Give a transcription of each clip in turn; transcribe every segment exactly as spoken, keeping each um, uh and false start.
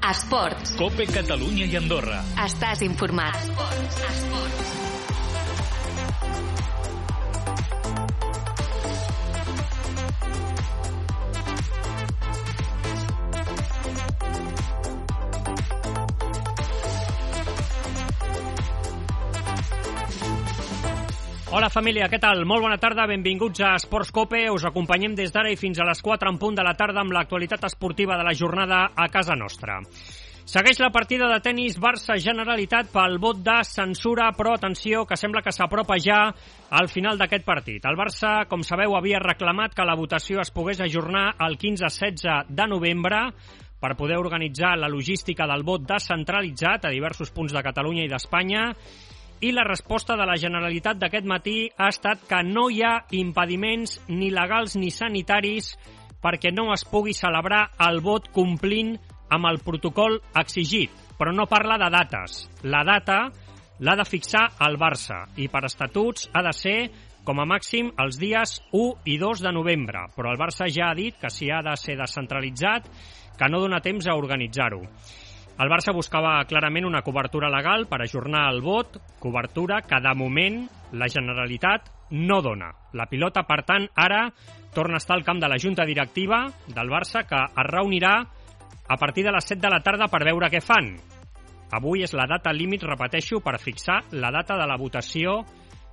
Esports. COPE Catalunya i Andorra. Estàs informat. Esports. Esports. Hola família, què tal? Molt bona tarda, benvinguts a Esports COPE. Us acompanyem des d'ara i fins a les quatre en punt de la tarda amb l'actualitat esportiva de la jornada a casa nostra. Segueix la partida de tennis Barça-Generalitat pel vot de censura, però atenció, que sembla que s'apropa ja al final d'aquest partit. El Barça, com sabeu, havia reclamat que la votació es pogués ajornar el quinze setze de novembre per poder organitzar la logística del vot descentralitzat a diversos punts de Catalunya i d'Espanya. I la resposta de la Generalitat d'aquest matí ha estat que no hi ha impediments ni legals ni sanitaris perquè no es pugui celebrar el vot complint amb el protocol exigit, però no parla de dates. La data l'ha de fixar el Barça i per estatuts ha de ser com a màxim els dies u i dos de novembre, però el Barça ja ha dit que si ha de ser descentralitzat, que no dona temps a organitzar-ho. El Barça buscava clarament una cobertura legal per ajornar el vot, cobertura que de moment la Generalitat no dona. La pilota, per tant, ara torna a estar al camp de la Junta Directiva del Barça, que es reunirà a partir de les set de la tarda per veure què fan. Avui és la data límit, repeteixo, per fixar la data de la votació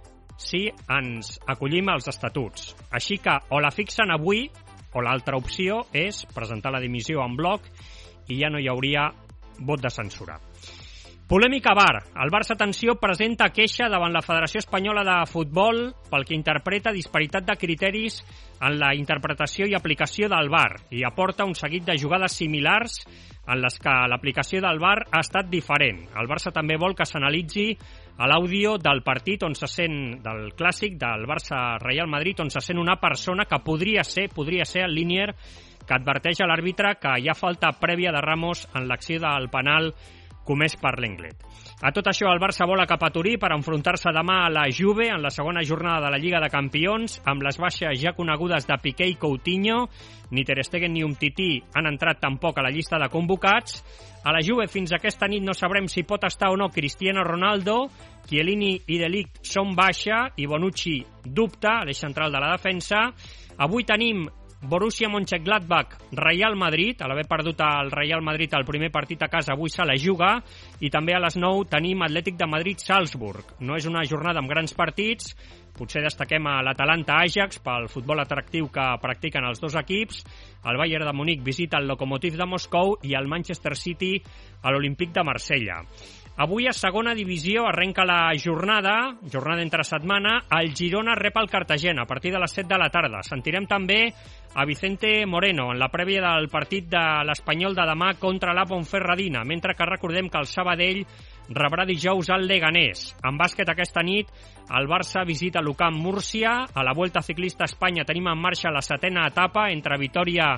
si ens acollim als estatuts. Així que o la fixen avui o l'altra opció és presentar la dimissió en bloc i ja no hi hauria vot de censura. Polèmica V A R. El Barça, atenció, presenta queixa davant la Federació Espanyola de Futbol pel que interpreta disparitat de criteris en la interpretació i aplicació del V A R i aporta un seguit de jugades similars en les que l'aplicació del V A R ha estat diferent. El Barça també vol que s'analitzi l'àudio del partit on se sent, del clàssic del Barça-Real Madrid, on se sent una persona que podria ser, podria ser el línier que adverteix a l'àrbitre que hi ha falta prèvia de Ramos en l'acció del penal comès per l'Englet. A tot això, el Barça vola cap a Turí per enfrontar-se demà a la Juve en la segona jornada de la Lliga de Campions, amb les baixes ja conegudes de Piqué i Coutinho. Ni Ter Stegen ni Umtiti han entrat tampoc a la llista de convocats. A la Juve fins aquesta nit no sabrem si pot estar o no Cristiano Ronaldo. Chiellini i De Ligt són baixa i Bonucci dubta, a l'eix central de la defensa. Avui tenim Borussia Mönchengladbach, Real Madrid. A l'haver perdut el Real Madrid el primer partit a casa, avui se la juga. I també a les nou tenim Atlètic de Madrid-Salzburg. No és una jornada amb grans partits. Potser destaquem a l'Atalanta-Ajax pel futbol atractiu que practiquen els dos equips. El Bayern de Munic visita el Lokomotiv de Moscou i el Manchester City a l'Olímpic de Marsella. Avui a segona divisió arrenca la jornada, jornada entre setmana. El Girona rep el Cartagena a partir de les set de la tarda. Sentirem també a Vicente Moreno en la prèvia del partit de l'Espanyol de demà contra la Ponferradina, mentre que recordem que el Sabadell rebrà dijous al Leganés. En bàsquet aquesta nit el Barça visita l'Ucamp Múrcia. A la Vuelta Ciclista a Espanya tenim en marxa la setena etapa entre Vitoria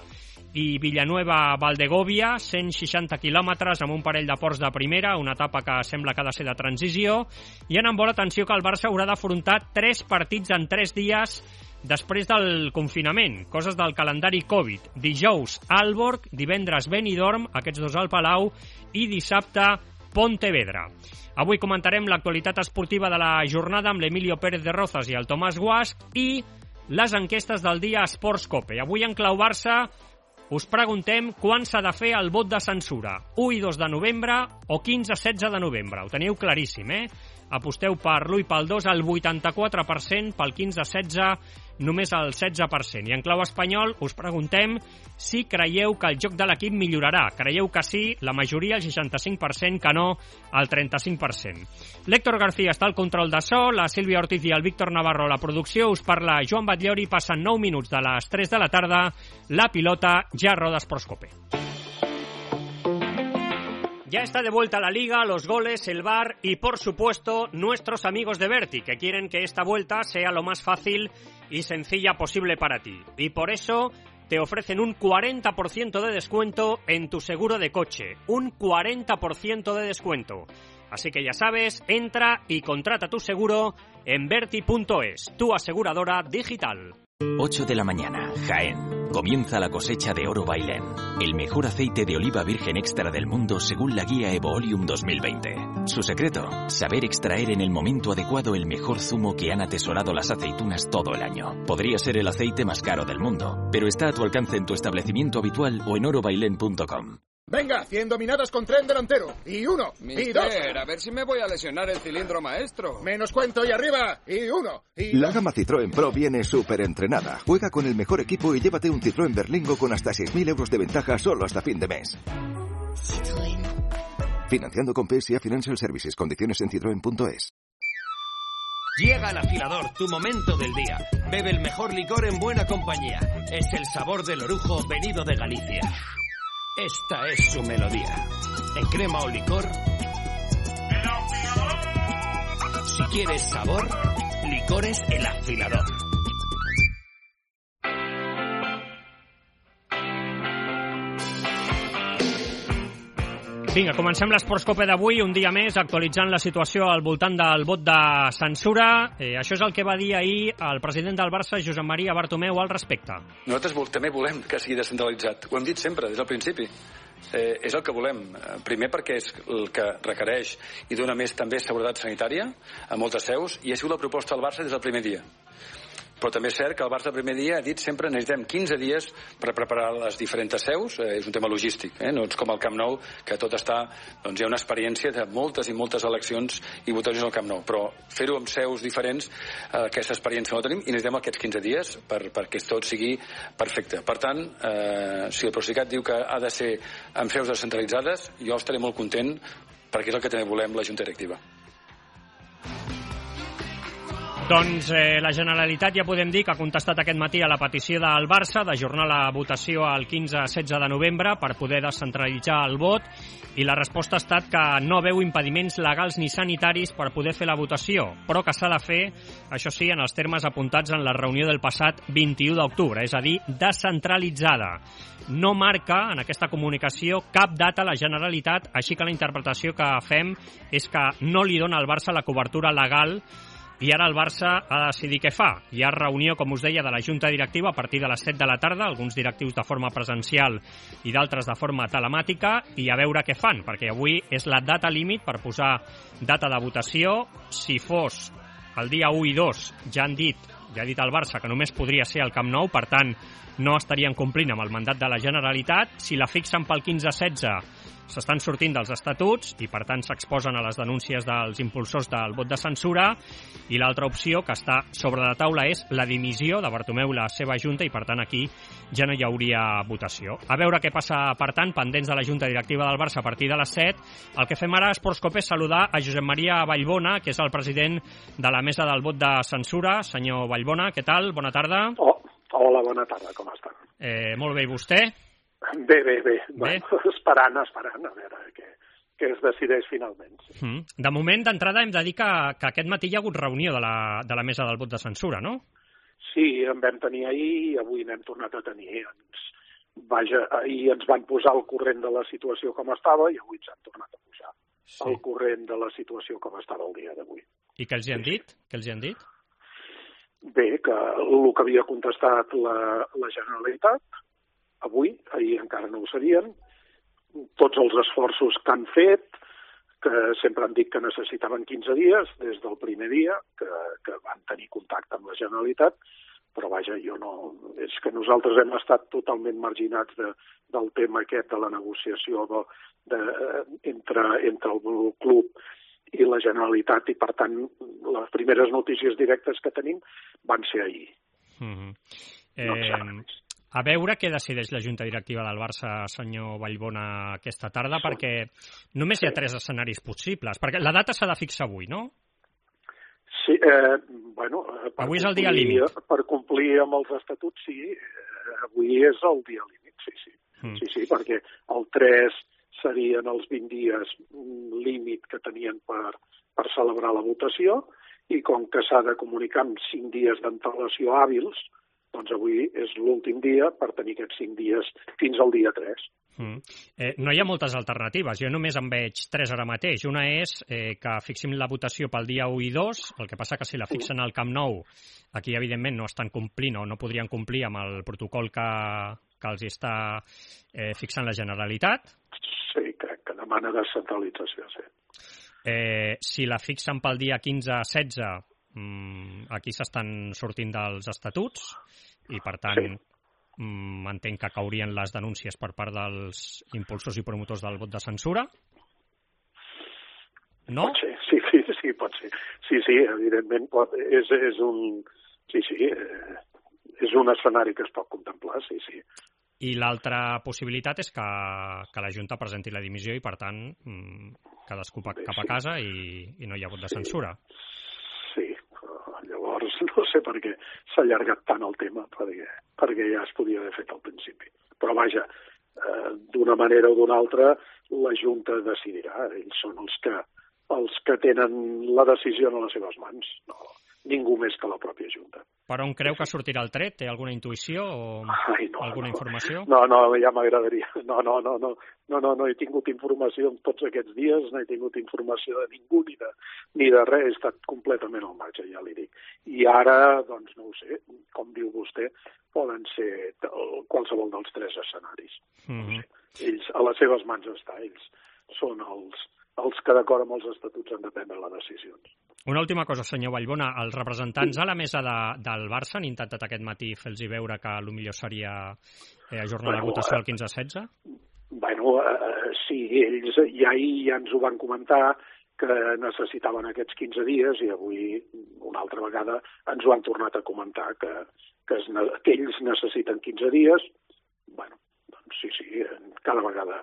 i Villanueva-Valdegovia, cent seixanta quilòmetres amb un parell de ports de primera, una etapa que sembla que ha de ser de transició. I en handbol, atenció, que el Barça haurà d'afrontar tres partits en tres dies després del confinament, coses del calendari Covid. Dijous, Aalborg, divendres Benidorm, aquests dos al Palau, i dissabte Pontevedra. Avui comentarem l'actualitat esportiva de la jornada amb l'Emilio Pérez de Rozas i el Tomàs Guasch i les enquestes del dia Esports COPE. Avui en clau Barça us preguntem quan s'ha de fer el vot de censura, u i dos de novembre o quinze setze de novembre. Ho teniu claríssim, eh? Aposteu per l'u i pel dos al vuitanta-quatre per cent, pel quinze setze només el setze per cent. I en clau espanyol us preguntem si creieu que el joc de l'equip millorarà. Creieu que sí, la majoria, el seixanta-cinc per cent, que no, el trenta-cinc per cent. L'Héctor García està al control de so, la Sílvia Ortiz i el Víctor Navarro a la producció. Us parla Joan Batllori, passen nou minuts de les tres de la tarda. La pilota ja roda Esports COPE. Ya está de vuelta la Liga, los goles, el V A R y, por supuesto, nuestros amigos de Berti, que quieren que esta vuelta sea lo más fácil y sencilla posible para ti. Y por eso te ofrecen un cuarenta por ciento de descuento en tu seguro de coche. Un cuarenta por ciento de descuento. Así que ya sabes, entra y contrata tu seguro en Berti punto es, tu aseguradora digital. ocho de la mañana, Jaén. Comienza la cosecha de Oro Bailén, el mejor aceite de oliva virgen extra del mundo según la guía Evoolium dos mil veinte. Su secreto, saber extraer en el momento adecuado el mejor zumo que han atesorado las aceitunas todo el año. Podría ser el aceite más caro del mundo, pero está a tu alcance en tu establecimiento habitual o en oro bailén punto com. Venga, cien dominadas con tren delantero. Y uno, Mister, y dos. a ver si me voy a lesionar el cilindro maestro. Menos cuento y arriba. Y uno, y La gama Citroën Pro viene súper entrenada. Juega con el mejor equipo y llévate un Citroën Berlingo con hasta seis mil euros de ventaja solo hasta fin de mes. Citroën. Financiando con P S A Financial Services. Condiciones en citroen punto es. Llega el afilador, tu momento del día. Bebe el mejor licor en buena compañía. Es el sabor del orujo venido de Galicia. Esta es su melodía. En crema o licor. Si quieres sabor, licores El Afilador. Vinga, comencem l'Esportscope d'avui, un dia més, actualitzant la situació al voltant del vot de censura. Eh, això és el que va dir ahir el president del Barça, Josep Maria Bartomeu, al respecte. Nosaltres vol, també volem que sigui descentralitzat. Ho hem dit sempre, des del principi. Eh, és el que volem. Primer perquè és el que requereix i dona més també seguretat sanitària a moltes seus, i ha sigut la proposta del Barça des del primer dia. Però també és cert que el Barça el primer dia ha dit sempre necessitem quinze dies per preparar les diferents seus, eh, és un tema logístic, eh? No és com el Camp Nou, que tot està, doncs hi ha una experiència de moltes i moltes eleccions i votacions al Camp Nou, però fer-ho amb seus diferents, eh, aquesta experiència no la tenim i necessitem aquests quinze dies per, perquè tot sigui perfecte. Per tant, eh, si el Procicat diu que ha de ser amb seus descentralitzades, jo estaré molt content perquè és el que també volem la Junta Directiva. Doncs eh, la Generalitat ja podem dir que ha contestat aquest matí a la petició del Barça d'ajornar la votació al quinze setze de novembre per poder descentralitzar el vot, i la resposta ha estat que no veu impediments legals ni sanitaris per poder fer la votació, però que s'ha de fer, això sí, en els termes apuntats en la reunió del passat vint-i-u d'octubre, és a dir, descentralitzada. No marca en aquesta comunicació cap data a la Generalitat, així que la interpretació que fem és que no li dona al Barça la cobertura legal. I ara el Barça ha de decidir què fa. Hi ha reunió, com us deia, de la Junta Directiva a partir de les set de la tarda, alguns directius de forma presencial i d'altres de forma telemàtica, i a veure què fan, perquè avui és la data límit per posar data de votació. Si fos el dia u i dos, ja han dit, ja ha dit el Barça que només podria ser al Camp Nou, per tant no estarien complint amb el mandat de la Generalitat. Si la fixen pel quinze setze, s'estan sortint dels estatuts i, per tant, s'exposen a les denúncies dels impulsors del vot de censura. I l'altra opció que està sobre la taula és la dimissió de Bartomeu i la seva Junta, i, per tant, aquí ja no hi hauria votació. A veure què passa, per tant, pendents de la Junta Directiva del Barça a partir de les set. El que fem ara a Esportscope és saludar a Josep Maria Vallbona, que és el president de la mesa del vot de censura. Senyor Vallbona, què tal? Bona tarda. Oh, hola, bona tarda, com està? Eh, molt bé, i vostè? Bé, bé, bé. bé. Bueno, esperant, esperant, a veure què, què es decideix finalment. Sí. Mm. De moment, d'entrada, hem de dir que, que aquest matí hi ha hagut reunió de la, de la mesa del vot de censura, no? Sí, en vam tenir ahir i avui n'hem tornat a tenir. Ens, vaja, ahir ens van posar al corrent de la situació com estava i avui ens han tornat a posar sí. al corrent de la situació com estava el dia d'avui. I què els hi han sí. dit? Què els hi han dit? Bé, que el que havia contestat la, la Generalitat avui, ahir encara no ho sabien, tots els esforços que han fet, que sempre han dit que necessitaven quinze dies, des del primer dia que, que van tenir contacte amb la Generalitat, però vaja, jo no... És que nosaltres hem estat totalment marginats de, del tema aquest de la negociació de, de, entre, entre el club i la Generalitat, i per tant les primeres notícies directes que tenim van ser ahir. Mm-hmm. No eh... A veure què decideix la Junta Directiva del Barça, senyor Vallbona, aquesta tarda, sí. perquè només hi ha tres escenaris possibles. Perquè la data s'ha de fixar avui, no? Sí, eh, bueno... Per avui és el complir, dia límit. Per complir amb els estatuts, sí. Eh, avui és el dia límit, sí, sí. Mm. Sí, sí, perquè el tres serien els vint dies límit que tenien per, per celebrar la votació, i com que s'ha de comunicar amb cinc dies d'antelació hàbils, doncs avui és l'últim dia per tenir aquests cinc dies fins al dia tres. Mm. Eh, no hi ha moltes alternatives, jo només en veig tres ara mateix. Una és eh, que fixin la votació pel dia u i dos, el que passa que si la fixen al Camp Nou, aquí evidentment no estan complint o no podrien complir amb el protocol que, que els està eh, fixant la Generalitat. Sí, crec que demana descentralització, sí. Eh, si la fixen pel dia quinze setze, mm, aquí s'estan sortint dels estatuts i per tant... Sí. Entenc que caurien les denúncies per part dels impulsors i promotors del vot de censura? No? Pot ser, sí, sí, sí, pot ser. Sí, sí, evidentment pot, és, és un... Sí, sí, eh, és un escenari que es pot contemplar, sí, sí. I l'altra possibilitat és que, que la Junta presenti la dimissió i, per tant, cadascú Bé, cap a sí. casa i, i no hi ha vot de censura. Sí, llavors no sé per què s'ha allargat tant el tema, perquè, perquè ja es podia haver fet al principi. Però vaja, eh, d'una manera o d'una altra, la Junta decidirà. Ells són els que, els que tenen la decisió en les seves mans, no, ningú més que la pròpia Junta. Per on creu que sortirà el tret? Té alguna intuïció o Ai, no, alguna no. informació? No, no, ja m'agradaria. No, no, no, no, no, no, no he tingut informació en tots aquests dies, no he tingut informació de ningú ni de, ni de res, he estat completament al marge, ja li dic. I ara, doncs no ho sé, com diu vostè, poden ser qualsevol dels tres escenaris. Mm-hmm. No sé. Ells, a les seves mans està, ells són els, els que d'acord amb els estatuts han de prendre les decisions. Una última cosa, senyor Vallbona. Els representants sí. a la mesa de, del Barça han intentat aquest matí fer-los veure que el millor seria eh, ajornar bueno, la votació al quinze setze? Bueno, eh, sí, ells ja ahir ja ens ho van comentar que necessitaven aquests quinze dies i avui una altra vegada ens ho han tornat a comentar que, que, es, que ells necessiten quinze dies. Bueno, doncs sí, sí, cada vegada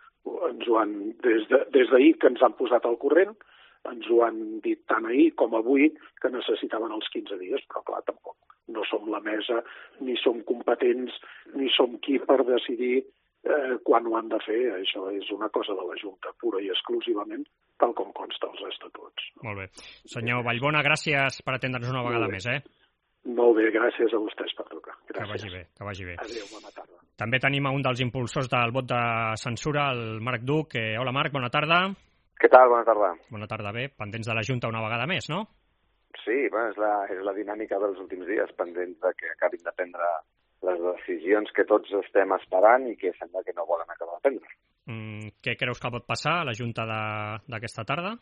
ens ho han, des de, des d'ahir que ens han posat al corrent, ens ho han dit tant ahir com avui que necessitaven els quinze dies, però clar, tampoc no som la mesa, ni som competents, ni som qui per decidir eh, quan ho han de fer. Això és una cosa de la Junta, pura i exclusivament, tal com consta als estatuts. Molt bé. Senyor Vallbona, gràcies per atendre'ns una vegada més, eh? Molt bé, gràcies a vostès per trucar. Gràcies. Que vagi bé, que vagi bé. Adéu, bona tarda. També tenim a un dels impulsors del vot de censura, el Marc Duc. Eh, hola, Marc, bona tarda. Què tal? Bona tarda. Bona tarda, bé. Pendents de la Junta una vegada més, no? Sí, bueno, és, la, és la dinàmica dels últims dies, pendents de que acabin de prendre les decisions que tots estem esperant i que sembla que no volen acabar de prendre. Mm, què creus que pot passar a la Junta d'aquesta tarda?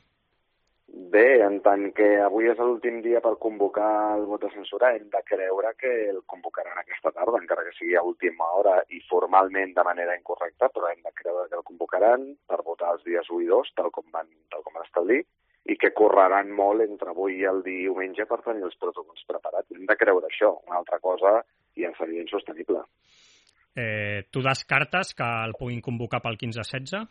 Bé, en tant que avui és l'últim dia per convocar el vot de censura, hem de creure que el convocaran aquesta tarda, encara que sigui a última hora i formalment de manera incorrecta, però hem de creure que el convocaran per votar els dies u i dos, tal com van, tal com van establir, i que correran molt entre avui i el diumenge per tenir els protocols preparats. Hem de creure això. Una altra cosa ja seria insostenible. Eh, tu descartes que el puguin convocar pel quinze setze?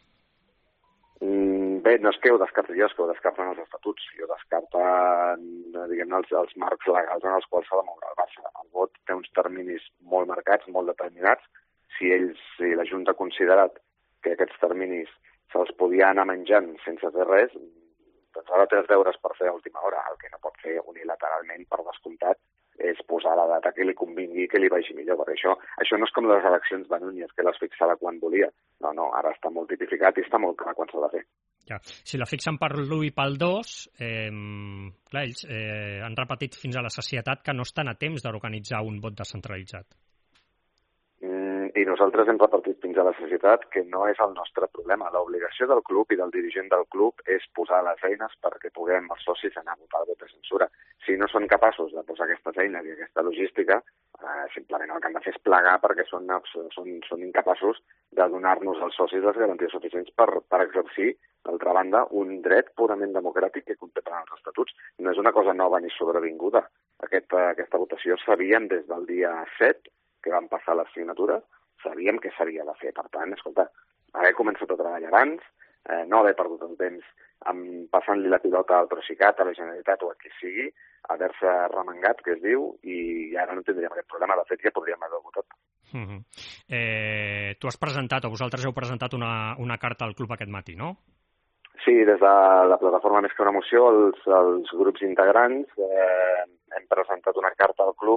Mm, bé, no és que ho descarti jo, és que ho descarten els estatuts. Jo descarten, diguem-ne, els, els marcs legals en els quals s'ha de moure el Barça. El vot té uns terminis molt marcats, molt determinats. Si ells, si la Junta ha considerat que aquests terminis se'ls podia anar menjant sense fer res, doncs ara té els deures per fer a última hora. El que no pot fer unilateralment, per descomptat, és posar la data que li convingui i que li vagi millor. Per això, això no és com les eleccions de Núñez, que les fixava quan volia. No, no, ara està molt tipificat i està molt clar quan s'ha de fer. Ja. Si la fixen per l'u i pel dos, eh, clar, ells eh, han repetit fins a la sacietat que no estan a temps d'organitzar un vot descentralitzat. I nosaltres hem repartit fins a la societat que no és el nostre problema. L'obligació del club i del dirigent del club és posar les eines perquè puguem els socis anar a votar el vot de censura. Si no són capaços de posar aquestes eines i aquesta logística, eh, simplement el que han de fer és plegar perquè són, són, són incapaços de donar-nos als socis les garanties suficients per, per exercir, d'altra banda, un dret purament democràtic que contemplen els estatuts. No és una cosa nova ni sobrevinguda. Aquest, aquesta votació sabíem des del dia set, que van passar les signatures, sabíem què s'havia de fer. Per tant, escolta, haver començat a treballar abans, eh, no haver perdut el temps amb passant-li la pilota al Procicat, a la Generalitat o a qui sigui, haver-se remengat, que es diu, i ara no tindríem aquest problema. De fet, ja podríem haver votat. Uh-huh. eh, tu has presentat, o vosaltres heu presentat una, una carta al club aquest matí, no? Sí, des de la plataforma Més que una moció, els, els grups integrants eh, hem presentat una carta al club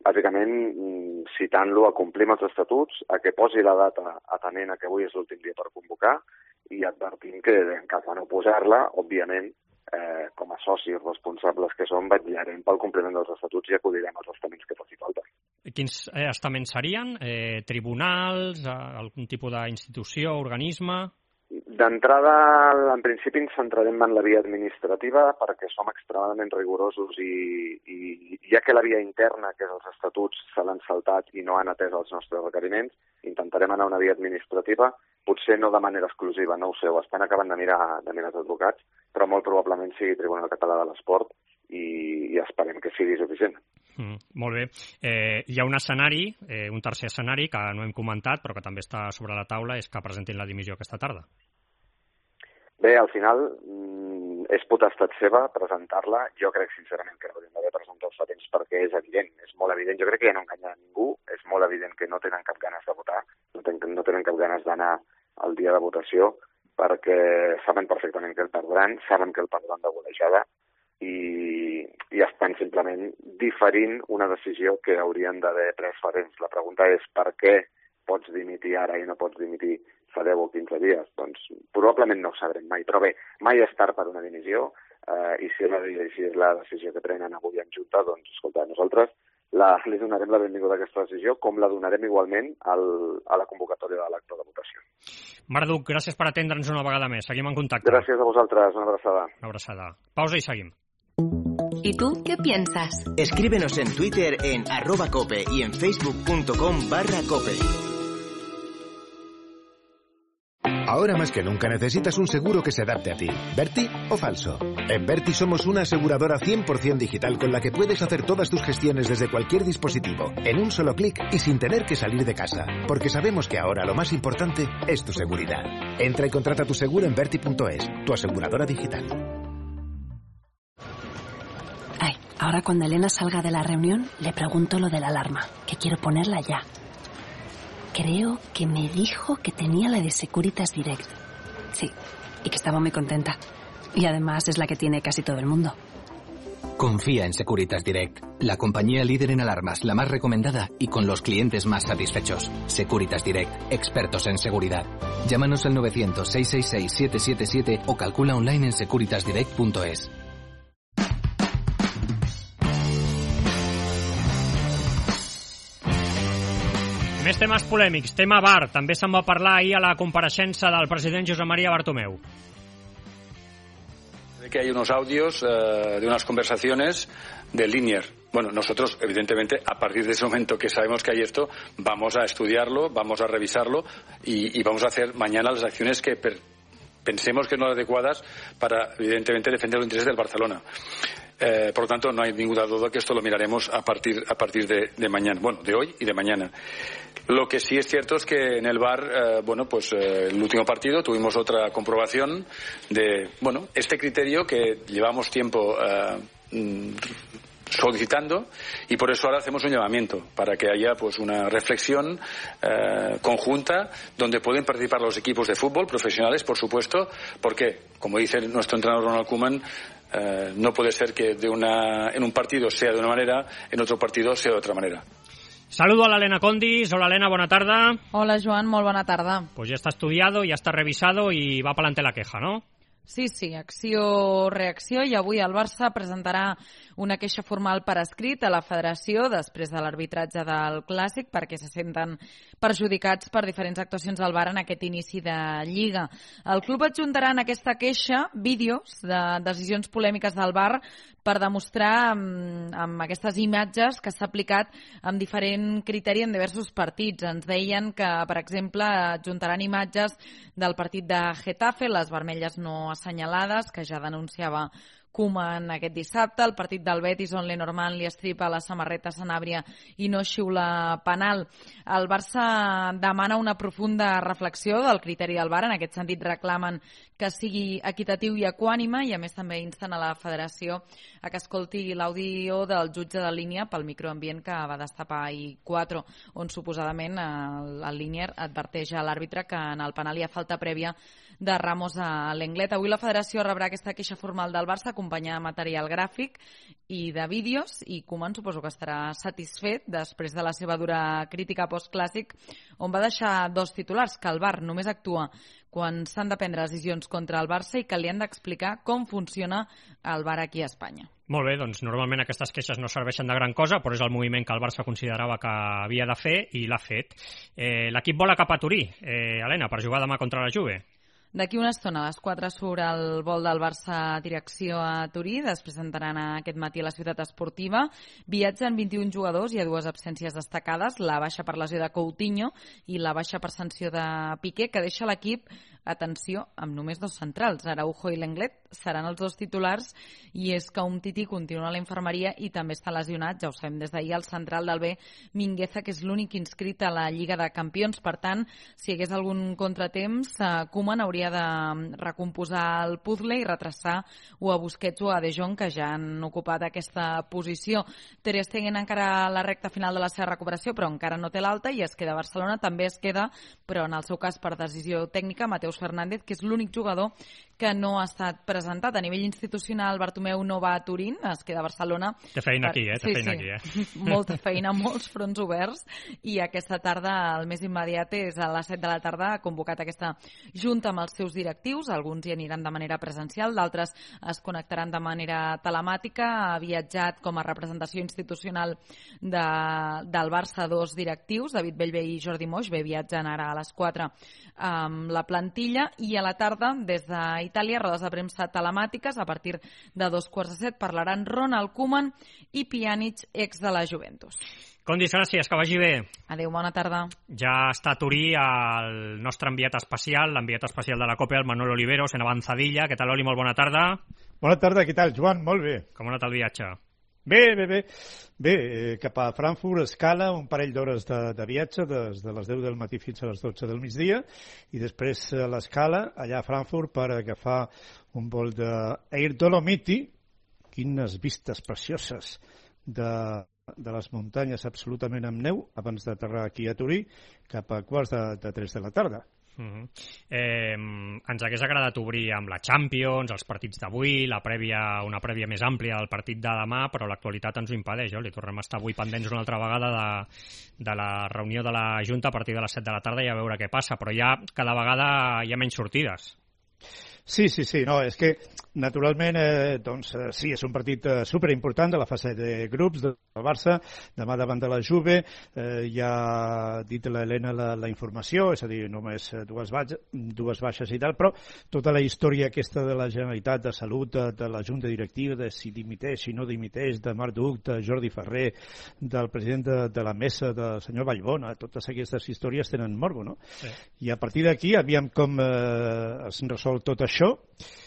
bàsicament citant-lo a complir amb els estatuts, a que posi la data atenent a que avui és l'últim dia per convocar i advertint que en cas de no posar-la, òbviament, eh, com a socis responsables que som, vetllarem pel compliment dels estatuts i acudirem als estaments que faci falta. Quins eh, estaments serien? Eh, tribunals, eh, algun tipus d'institució, organisme? D'entrada, en principi ens centrarem en la via administrativa perquè som extremadament rigorosos i, i ja que la via interna, que és els estatuts, se l'han saltat i no han atès els nostres requeriments, intentarem anar a una via administrativa, potser no de manera exclusiva, no ho sé, ho estan acabant de mirar, de mirar els advocats, però molt probablement sigui Tribunal Català de l'Esport i, i esperem que sigui suficient. Mm, molt bé. Eh, hi ha un escenari, eh, un tercer escenari, que no hem comentat, però que també està sobre la taula, és que presentin la dimissió aquesta tarda. Bé, al final mm, és potestat seva presentar-la. Jo crec sincerament que l'hauríem d'haver presentat fa temps perquè és evident, és molt evident. Jo crec que ja no enganya ningú, és molt evident que no tenen cap ganes de votar, no tenen, no tenen cap ganes d'anar al dia de votació perquè saben perfectament que el perdran, saben que el perdran de golejada i, i estan simplement diferint una decisió que haurien d'haver pres fa temps. La pregunta és per què pots dimitir ara i no pots dimitir fa deu o quinze dies? Doncs probablement no ho sabrem mai, però bé, mai és tard per una dimissió eh, i si, la, si és la decisió que prenen avui en Junta, doncs escolta, nosaltres la, li donarem la benvinguda a aquesta decisió com la donarem igualment al, a la convocatòria de l'acte de votació. Marduc, gràcies per atendre'ns una vegada més. Seguim en contacte. Gràcies a vosaltres, una abraçada. Una abraçada. Pausa i seguim. ¿Y tú qué piensas? Escríbenos en Twitter en arroba cope y en facebook.com barra cope. Ahora más que nunca necesitas un seguro que se adapte a ti. ¿Verti o falso? En Verti somos una aseguradora cien por ciento digital con la que puedes hacer todas tus gestiones desde cualquier dispositivo, en un solo clic y sin tener que salir de casa. Porque sabemos que ahora lo más importante es tu seguridad. Entra y contrata tu seguro en verti punto es, tu aseguradora digital. Ay, ahora cuando Elena salga de la reunión, le pregunto lo de la alarma, que quiero ponerla ya. Creo que me dijo que tenía la de Securitas Direct. Sí, y que estaba muy contenta. Y además es la que tiene casi todo el mundo. Confía en Securitas Direct, la compañía líder en alarmas, la más recomendada y con los clientes más satisfechos. Securitas Direct, expertos en seguridad. Llámanos al novecientos, seiscientos sesenta y seis, setecientos setenta y siete o calcula online en securitas direct punto es. Més temes polèmics. Tema V A R. També se'n va parlar ahir a la compareixença del president Josep María Bartomeu. Que hay unos audios uh, de unas conversaciones de Linier. Bueno, nosotros, evidentemente, a partir de ese momento que sabemos que hay esto, vamos a estudiarlo, vamos a revisarlo y, y vamos a hacer mañana las acciones que per, pensemos que no son adecuadas para, evidentemente, defender los intereses del Barcelona. Eh, por lo tanto, no hay ninguna duda que esto lo miraremos a partir, a partir de, de mañana, bueno, de hoy y de mañana. Lo que sí es cierto es que en el V A R, eh, bueno, pues eh, el último partido tuvimos otra comprobación de, bueno, este criterio que llevamos tiempo eh, solicitando y por eso ahora hacemos un llamamiento para que haya pues una reflexión eh, conjunta donde pueden participar los equipos de fútbol profesionales, por supuesto, porque, como dice nuestro entrenador Ronald Koeman, eh, no puede ser que de una, en un partido sea de una manera, en otro partido sea de otra manera. Saludo a l'Helena Condis. Hola, Helena, bona tarda. Hola, Joan, molt bona tarda. Pues ya está estudiado, ya está revisado y va para adelante la queja, ¿no? Sí, sí, acció-reacció, i avui el Barça presentarà una queixa formal per escrit a la Federació després de l'arbitratge del Clàssic perquè se senten perjudicats per diferents actuacions del V A R en aquest inici de Lliga. El club adjuntarà en aquesta queixa vídeos de decisions polèmiques del V A R per demostrar amb, amb aquestes imatges que s'ha aplicat amb diferent criteri en diversos partits. Ens deien que, per exemple, adjuntaran imatges del partit de Getafe, les vermelles no assenyalades, que ja denunciava Koeman aquest dissabte, el partit del Betis on Lenormand li estripa la samarreta a Sanabria i no xiula penal. El Barça demana una profunda reflexió del criteri del V A R, en aquest sentit reclamen que sigui equitatiu i equànime i a més també insten a la Federació a que escolti l'àudio del jutge de línia pel microambient que va destapar ahir quatre, on suposadament el, el Linier adverteix a l'àrbitre que en el penal hi ha falta prèvia de Ramos a l'Englet. Avui la Federació rebrà aquesta queixa formal del Barça acompanyar de material gràfic i de vídeos, i Koeman suposo que estarà satisfet després de la seva dura crítica postclàssic, on va deixar dos titulars, que el V A R només actua quan s'han de prendre decisions contra el Barça i que li han d'explicar com funciona el V A R aquí a Espanya. Molt bé, doncs normalment aquestes queixes no serveixen de gran cosa, però és el moviment que el Barça considerava que havia de fer i l'ha fet. Eh, L'equip vola cap a Turí, eh, Helena, per jugar demà contra la Juve. D'aquí una estona, a les quatre surt el vol del Barça direcció a Turí, després entraran aquest matí a la ciutat esportiva. Viatgen vint-i-un jugadors, hi ha dues absències destacades, la baixa per lesió de Coutinho i la baixa per sanció de Piqué, que deixa l'equip, atenció, amb només dos centrals, Araujo i Lenglet, seran els dos titulars, i és que Umtiti continua a la infermeria i també està lesionat, ja ho sabem des d'ahir, el central del B, Mingueza, que és l'únic inscrit a la Lliga de Campions. Per tant, si hi hagués algun contratemps, eh, Koeman hauria de recomposar el puzzle i retrasar o a Busquets o a De Jong, que ja han ocupat aquesta posició. Ter Stegen encara a la recta final de la seva recuperació, però encara no té l'alta, i es queda a Barcelona, també es queda, però en el seu cas per decisió tècnica, Mateus Fernández, que és l'únic jugador que no ha estat presentat. A nivell institucional, Bartomeu no va a Turín, es queda a Barcelona. Té feina aquí, eh? Té sí, feina sí. aquí, eh? Molta feina, molts fronts oberts, i aquesta tarda, el més immediat és a les set de la tarda, ha convocat aquesta junta amb els seus directius, alguns hi aniran de manera presencial, d'altres es connectaran de manera telemàtica. Ha viatjat com a representació institucional de, del Barça dos directius, David Bellver i Jordi Moix, bé, viatgen ara a les quatre amb la plantilla, i a la tarda, des d'Itàlia, rodes de premsa telemàtiques, a partir de dos quarts de set parlaran Ronald Koeman i Pjanic, ex de la Juventus. Condis, gràcies, que vagi bé. Adéu, bona tarda. Ja està a Turí el nostre enviat especial, l'enviat especial de la COPE, el Manolo Oliveros, en avançadilla. Què tal, Oli? Molt bona tarda. Bona tarda, què tal, Joan? Molt bé. Com ha anat el viatge? Bé, bé, bé. Bé, eh, cap a Frankfurt, escala, un parell d'hores de, de viatge, des de les deu del matí fins a les dotze del migdia, i després eh, l'escala allà a Frankfurt per agafar un vol d'Air Dolomiti. Quines vistes precioses de, de les muntanyes absolutament amb neu, abans d'aterrar aquí a Turí, cap a quarts de, de tres de la tarda. Uh-huh. eh, ens hagués agradat obrir amb la Champions, els partits d'avui, la prèvia, una prèvia més àmplia del partit de demà, però l'actualitat ens ho impedeix. Eh? Li tornem a estar avui pendents una altra vegada de, de la reunió de la Junta a partir de les set de la tarda i a veure què passa, però ja cada vegada hi ha menys sortides. Sí, sí, sí, no, és que naturalment, eh, doncs, eh, sí, és un partit eh, superimportant de la fase de grups del Barça, demà davant de la Juve, eh, ja ha dit l'Helena la, la informació, és a dir, només dues, baix, dues baixes i tal, però tota la història aquesta de la Generalitat, de salut, de, de la Junta Directiva, de si dimiteix, si no dimiteix, de Marc Duc, de Jordi Ferrer, del president de, de la mesa, del senyor Vallbona, totes aquestes històries tenen morbo, no? Sí. I a partir d'aquí, aviam com eh, es resol tot això, això,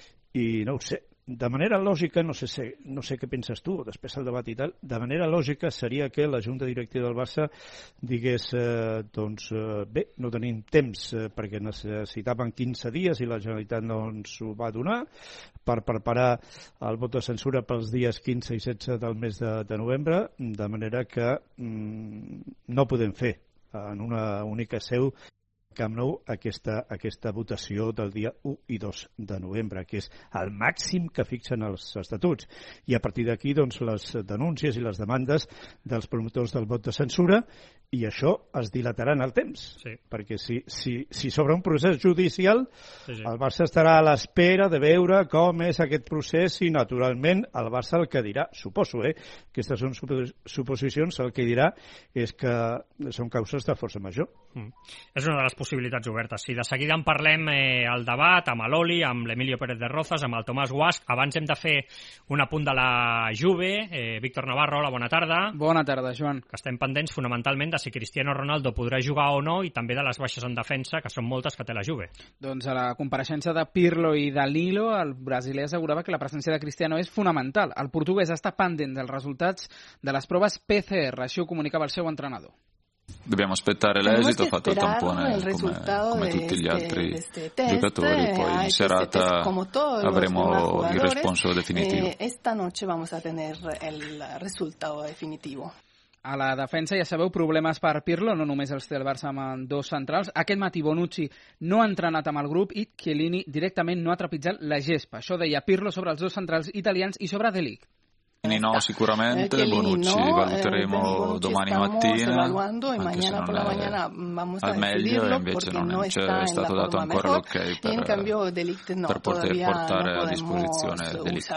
i no ho sé, de manera lògica, no sé, no sé què penses tu, després del debat i tal, de manera lògica seria que la Junta Directiva del Barça digués, eh, doncs, eh, bé, no tenim temps eh, perquè necessitaven quinze dies i la Generalitat no ens ho va donar per preparar el vot de censura pels dies quinze i setze del mes de, de novembre, de manera que mm, no podem fer en una única seu Camp Nou aquesta, aquesta votació del dia u i dos de novembre, que és el màxim que fixen els estatuts. I a partir d'aquí, doncs, les denúncies i les demandes dels promotors del vot de censura, i això es dilatarà en el temps. Sí. Perquè si, si, si sobre un procés judicial, sí, sí. el Barça estarà a l'espera de veure com és aquest procés i, naturalment, el Barça el que dirà, suposo, eh, aquestes són suposicions, el que dirà és que són causes de força major. Mm. És una de les possibilitats obertes. Si de seguida en parlem eh, al debat amb l'Oli, amb l'Emilio Pérez de Rozas, amb el Tomàs Guasch. Abans hem de fer un apunt de la Juve. Eh, Víctor Navarro, hola, bona tarda. Bona tarda, Joan. Que estem pendents fonamentalment de si Cristiano Ronaldo podrà jugar o no i també de les baixes en defensa, que són moltes que té la Juve. Doncs a la compareixença de Pirlo i Danilo, el brasiler assegurava que la presència de Cristiano és fonamental. El portuguès està pendent dels resultats de les proves P C R, així ho comunicava el seu entrenador. Dobbiamo aspettare l'esito, ho fatto il tampone come, come tutti gli altri giocatori, poi in serata avremo il responso definitivo. Esta noche vamos a tener el resultado definitivo. A la defensa, ja sabeu, problemes per Pirlo, no només els té el Barça amb dos centrals. Aquest matí Bonucci no ha entrenat amb el grup i Chiellini directament no ha trepitjat la gespa. Això deia Pirlo sobre els dos centrals italians i sobre De Ligt. No, sicuramente, eh, Bonucci no, valuteremo eh, Bonucci domani mattina, anche se non è al meglio, e invece non no c'è stato dato ancora mejor, l'ok per, cambio, De Ligt no, per poter portare no a disposizione De Ligt.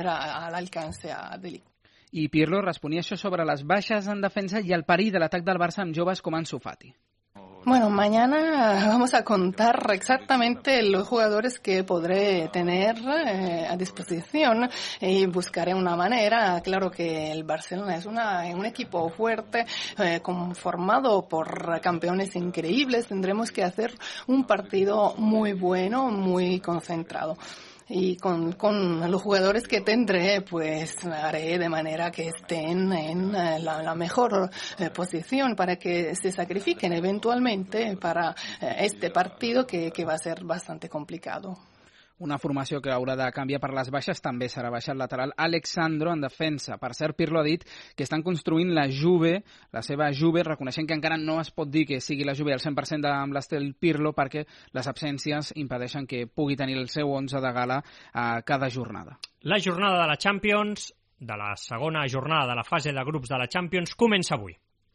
I Pirlo responia això sobre les baixes en defensa i el perill de l'atac del Barça amb joves com Ansu Fati. Bueno, mañana vamos a contar exactamente los jugadores que podré tener eh, a disposición y buscaré una manera. Claro que el Barcelona es una, un equipo fuerte, eh, conformado por campeones increíbles. Tendremos que hacer un partido muy bueno, muy concentrado. Y con, con los jugadores que tendré, pues haré de manera que estén en la, la mejor eh, posición para que se sacrifiquen eventualmente para eh, este partido que, que va a ser bastante complicado. Una formació que haurà de canviar per les baixes també serà baixat lateral Alex Sandro en defensa. Per cert, Pirlo ha dit que estan construint la Juve, la seva Juve, reconeixent que encara no es pot dir que sigui la Juve al cent per cent amb l'estil Pirlo perquè les absències impedeixen que pugui tenir el seu onze de gala a cada jornada. La jornada de la Champions, de la segona jornada de la fase de grups de la Champions, comença avui.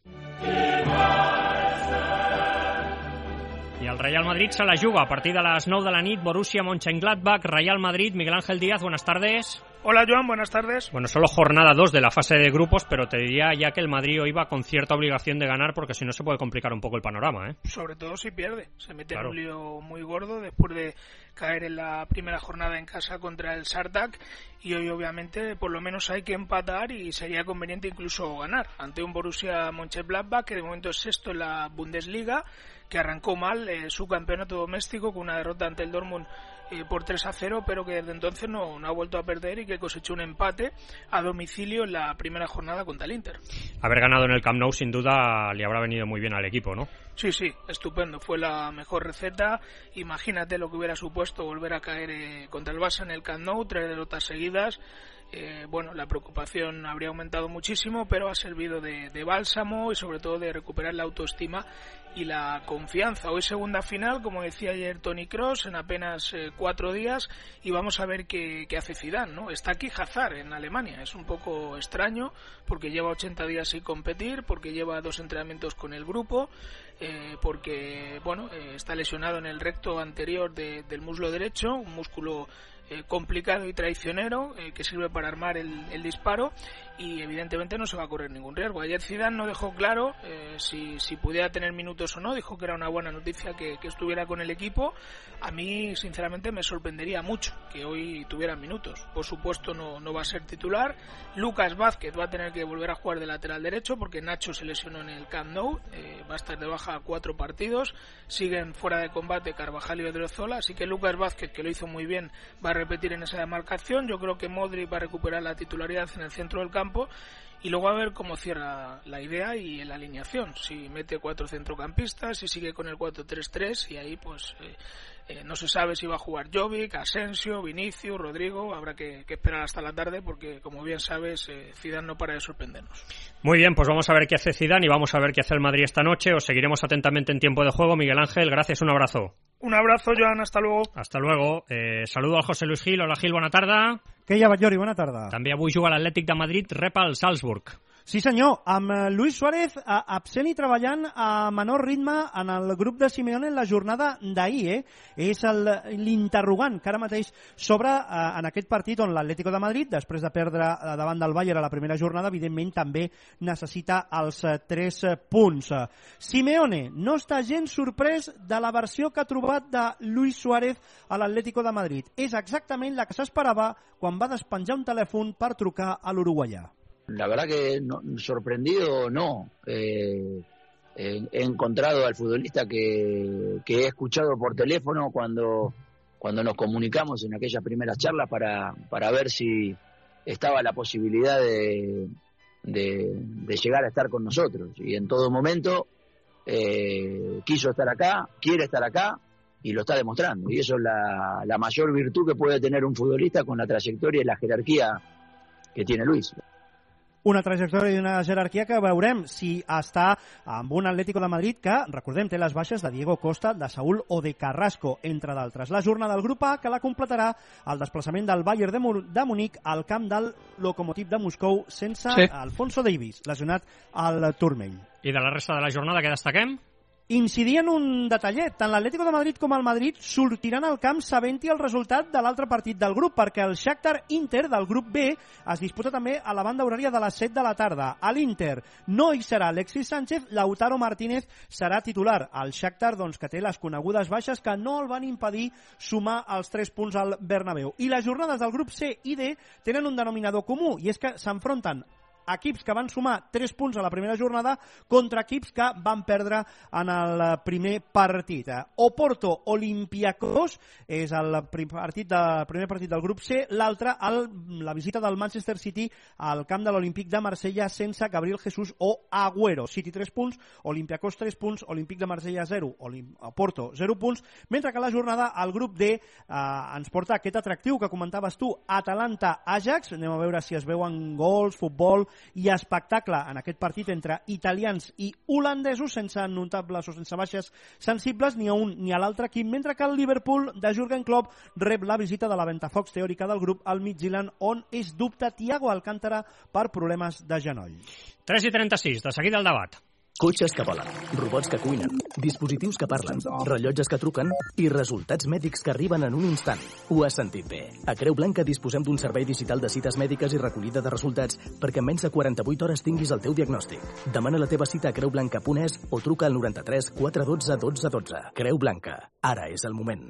I el Real Madrid se la juga a partir de les nou de la nit, Borussia Mönchengladbach, Real Madrid. Miguel Ángel Díaz, buenas tardes. Hola Joan, buenas tardes. Bueno, solo jornada dos de la fase de grupos, pero te diría ya que el Madrid hoy va con cierta obligación de ganar, porque si no se puede complicar un poco el panorama, ¿eh? Sobre todo si pierde, se mete claro. en un lío muy gordo después de caer en la primera jornada en casa contra el Spartak, y hoy obviamente por lo menos hay que empatar y sería conveniente incluso ganar ante un Borussia Mönchengladbach que de momento es sexto en la Bundesliga, que arrancó mal eh, su campeonato doméstico con una derrota ante el Dortmund Eh, por tres a cero, pero que desde entonces no, no ha vuelto a perder y que cosechó un empate a domicilio en la primera jornada contra el Inter. Haber ganado en el Camp Nou sin duda le habrá venido muy bien al equipo, ¿no? Sí, sí, estupendo, fue la mejor receta. Imagínate lo que hubiera supuesto volver a caer eh, contra el Barça en el Camp Nou, tres derrotas seguidas. Eh, bueno, la preocupación habría aumentado muchísimo, pero ha servido de, de bálsamo y sobre todo de recuperar la autoestima y la confianza. Hoy segunda final, como decía ayer Toni Kroos, en apenas eh, cuatro días, y vamos a ver qué, qué hace Zidane, ¿no? Está aquí Hazard en Alemania, es un poco extraño porque lleva ochenta días sin competir, porque lleva dos entrenamientos con el grupo, eh, porque bueno eh, está lesionado en el recto anterior de, del muslo derecho, un músculo Eh, complicado y traicionero eh, que sirve para armar el, el disparo, y evidentemente no se va a correr ningún riesgo. Ayer Zidane no dejó claro eh, si, si pudiera tener minutos o no, dijo que era una buena noticia que, que estuviera con el equipo. A mí sinceramente me sorprendería mucho que hoy tuviera minutos. Por supuesto no, no va a ser titular. Lucas Vázquez va a tener que volver a jugar de lateral derecho porque Nacho se lesionó en el Camp Nou, eh, va a estar de baja cuatro partidos, siguen fuera de combate Carvajal y Odriozola, así que Lucas Vázquez, que lo hizo muy bien, va a repetir en esa demarcación. Yo creo que Modric va a recuperar la titularidad en el centro del campo, y luego a ver cómo cierra la idea y la alineación, si mete cuatro centrocampistas, si sigue con el cuatro tres tres, y ahí pues eh, eh, no se sabe si va a jugar Jovic, Asensio, Vinicius, Rodrigo. Habrá que, que esperar hasta la tarde porque, como bien sabes, eh, Zidane no para de sorprendernos. Muy bien, pues vamos a ver qué hace Zidane y vamos a ver qué hace el Madrid esta noche. Os seguiremos atentamente en tiempo de juego. Miguel Ángel, gracias, un abrazo. Un abrazo, Joan, hasta luego. Hasta luego. Eh, saludo al José Luis Gil. Hola, Gil, bona tarda. Què hi ha, Batllori? Bona tarda. També avui juga l'Atlètic de Madrid, rep el Salzburg. Sí senyor, amb Luis Suárez absent i treballant a menor ritme en el grup de Simeone en la jornada d'ahir, eh? És l'interrogant que ara mateix s'obre en aquest partit on l'Atlético de Madrid, després de perdre davant del Bayern a la primera jornada, evidentment també necessita els tres punts. Simeone no està gens sorprès de la versió que ha trobat de Luis Suárez a l'Atlético de Madrid. És exactament la que s'esperava quan va despenjar un telèfon per trucar a l'uruguaià. La verdad que no, sorprendido no. Eh, eh, he encontrado al futbolista que, que he escuchado por teléfono cuando, cuando nos comunicamos en aquellas primeras charlas para, para ver si estaba la posibilidad de, de, de llegar a estar con nosotros. Y en todo momento eh, quiso estar acá, quiere estar acá y lo está demostrando. Y eso es la, la mayor virtud que puede tener un futbolista con la trayectoria y la jerarquía que tiene Luis. una trajectòria i una jerarquia que veurem si està amb un Atlético de Madrid que, recordem, té les baixes de Diego Costa, de Saúl o de Carrasco, entre d'altres. La jornada del grup A que la completarà el desplaçament del Bayern de, Mu de Munic al camp del Lokomotiv de Moscou sense sí. Alfonso Davies, lesionat al turmell. I de la resta de la jornada que destaquem? Incidir en un detallet, tant l'Atlético de Madrid com el Madrid sortiran al camp sabent-hi el resultat de l'altre partit del grup, perquè el Shakhtar Inter del grup B es disputa també a la banda horària de les set de la tarda. A l'Inter no hi serà Alexis Sánchez, Lautaro Martínez serà titular. El Shakhtar, doncs, que té les conegudes baixes que no el van impedir sumar els tres punts al Bernabéu. I les jornades del grup C i D tenen un denominador comú, i és que s'enfronten equips que van sumar tres punts a la primera jornada contra equips que van perdre en el primer partit. Oporto Olympiacos és el partit de, primer partit del grup C, l'altre la visita del Manchester City al camp de l'Olímpic de Marsella sense Gabriel Jesús o Agüero. City tres punts, Olympiacos tres punts, Olímpic de Marsella zero, Oporto zero punts, mentre que la jornada al grup D eh, ens porta aquest atractiu que comentaves tu, Atalanta-Ajax. Anem a veure si es veuen gols, futbol i espectacle en aquest partit entre italians i holandesos, sense notables o sense baixes sensibles ni a un ni a l'altre equip, mentre que el Liverpool de Jürgen Klopp rep la visita de la ventafocs teòrica del grup al Midtjylland, on és dubte Thiago Alcántara per problemes de genoll. tres i trenta-sis, de seguida el debat. Cotxes que volen, robots que cuinen, dispositius que parlen, rellotges que truquen i resultats mèdics que arriben en un instant. Ho has sentit bé. A Creu Blanca disposem d'un servei digital de cites mèdiques i recollida de resultats perquè en menys de quaranta-vuit hores tinguis el teu diagnòstic. Demana la teva cita a creu blanca punt es o truca al noranta-tres quatre dotze dotze dotze. Creu Blanca. Ara és el moment.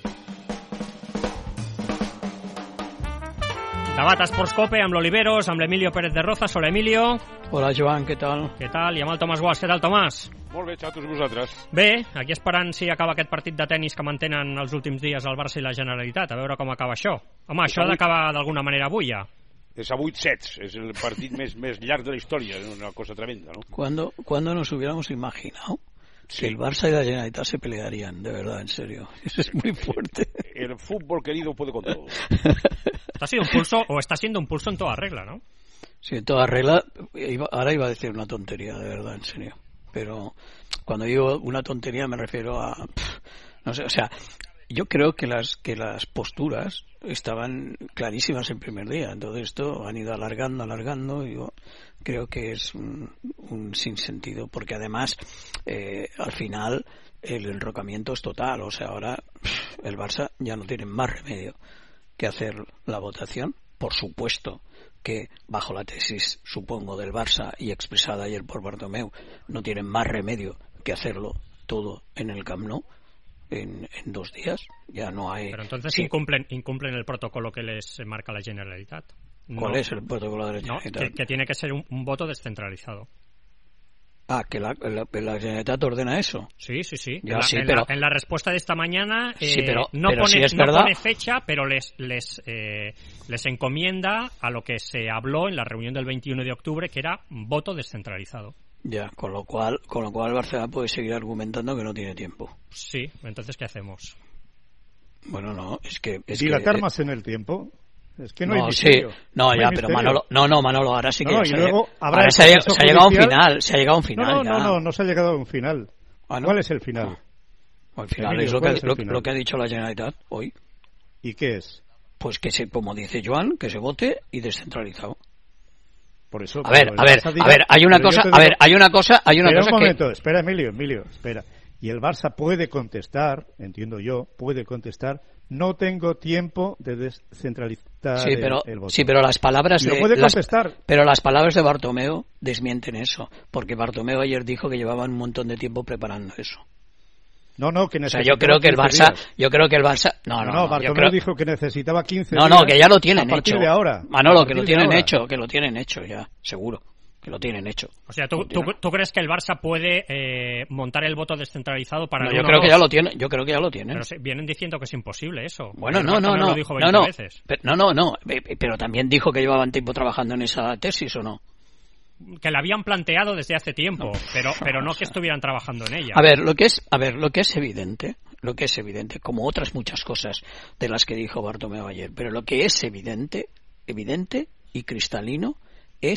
Debat Esports Cope amb l'Oliveros, amb l'Emilio Pérez de Rozas. Hola, Emilio. Hola, Joan, què tal? Què tal? I amb el Tomàs Guas. Què tal, Tomàs? Molt bé, xatos, vosaltres. Bé, aquí esperant si acaba aquest partit de tennis que mantenen els últims dies el Barça i la Generalitat. A veure com acaba això. Home, això ha d'acabar d'alguna manera avui, ja. És a vuit sets. És el partit més, més llarg de la història. És una cosa tremenda, ¿no? ¿Cuándo, cuando nos hubiéramos imaginado sí. que el Barça y la Generalitat se pelearían? De verdad, en serio. Eso es muy fuerte. El fútbol querido puede con todo. Está siendo un pulso, o está siendo un pulso en toda regla, ¿no? Sí, en toda regla. Iba, ahora iba a decir una tontería, de verdad, en serio. Pero cuando digo una tontería me refiero a... Pff, no sé, o sea, yo creo que las que las posturas estaban clarísimas el primer día. Entonces esto han ido alargando, alargando, y yo creo que es un, un sinsentido, porque además, eh, al final, el enrocamiento es total. O sea, ahora pff, el Barça ya no tiene más remedio que hacer la votación, por supuesto que bajo la tesis, supongo, del Barça y expresada ayer por Bartomeu, no tienen más remedio que hacerlo todo en el Camp Nou en, en dos días. Ya no hay... Pero entonces sí. incumplen, incumplen el protocolo que les marca la Generalitat. ¿Cuál no, es el protocolo de la Generalitat? No, que, que tiene que ser un, un voto descentralizado. Ah, que la, la, la Generalitat ordena eso. Sí, sí, sí. Ya, en, la, sí en, pero... la, en la respuesta de esta mañana eh, sí, pero, no, pero pone, si es no verdad... pone fecha, pero les les eh, les encomienda a lo que se habló en la reunión del veintiuno de octubre, que era voto descentralizado. Ya, con lo cual con lo cual Barcelona puede seguir argumentando que no tiene tiempo. Sí, entonces ¿qué hacemos? Bueno, no, es que... Es Dilatar que, más en el tiempo... Es que no, no hay misterio. Sí, no, no ya, pero misterio. Manolo, no, no, Manolo, ahora sí que no, ya y luego se, habrá ahora se, ha, se ha llegado a un final, se ha llegado a un final. No, no, ya. no, no, no se ha llegado a un final. ¿Ah, no? ¿Cuál es el final? No. El final Emilio, es, lo que, es lo, final? lo que ha dicho la Generalitat hoy. ¿Y qué es? Pues que se, como dice Joan, que se vote y descentralizado. Por eso. A ver, a ver, diga, a ver, hay una cosa, digo, a ver, hay una cosa, hay una espera cosa un momento, que... espera, Emilio, Emilio, espera. Y el Barça puede contestar, entiendo yo, puede contestar, no tengo tiempo de descentralizar sí, pero, el, el voto. Sí, pero las palabras y de... Lo puede las, contestar. Pero las palabras de Bartomeu desmienten eso, porque Bartomeu ayer dijo que llevaban un montón de tiempo preparando eso. No, no, que necesitaba. O sea, yo creo que el Barça, días. yo creo que el Barça, no, no, no, no Bartomeu creo... dijo que necesitaba quince no, días. No, no, que ya lo tienen a partir hecho. De ahora. Manolo, que lo tienen hecho, que lo tienen hecho ya, seguro. Que lo tienen hecho. O sea, ¿tú, tú, tú crees que el Barça puede eh, montar el voto descentralizado para no, el yo creo que ya lo tiene, yo creo que ya lo tienen. Pero se, vienen diciendo que es imposible eso. Bueno, no, no, no, lo dijo no, no, veces. Pero, no, no, no, pero también dijo que llevaban tiempo trabajando en esa tesis, ¿o no? Que la habían planteado desde hace tiempo, no, pero pero no que estuvieran trabajando en ella. A ver, lo que es, a ver, lo que es evidente, lo que es evidente, como otras muchas cosas de las que dijo Bartomeu ayer, pero lo que es evidente, evidente y cristalino es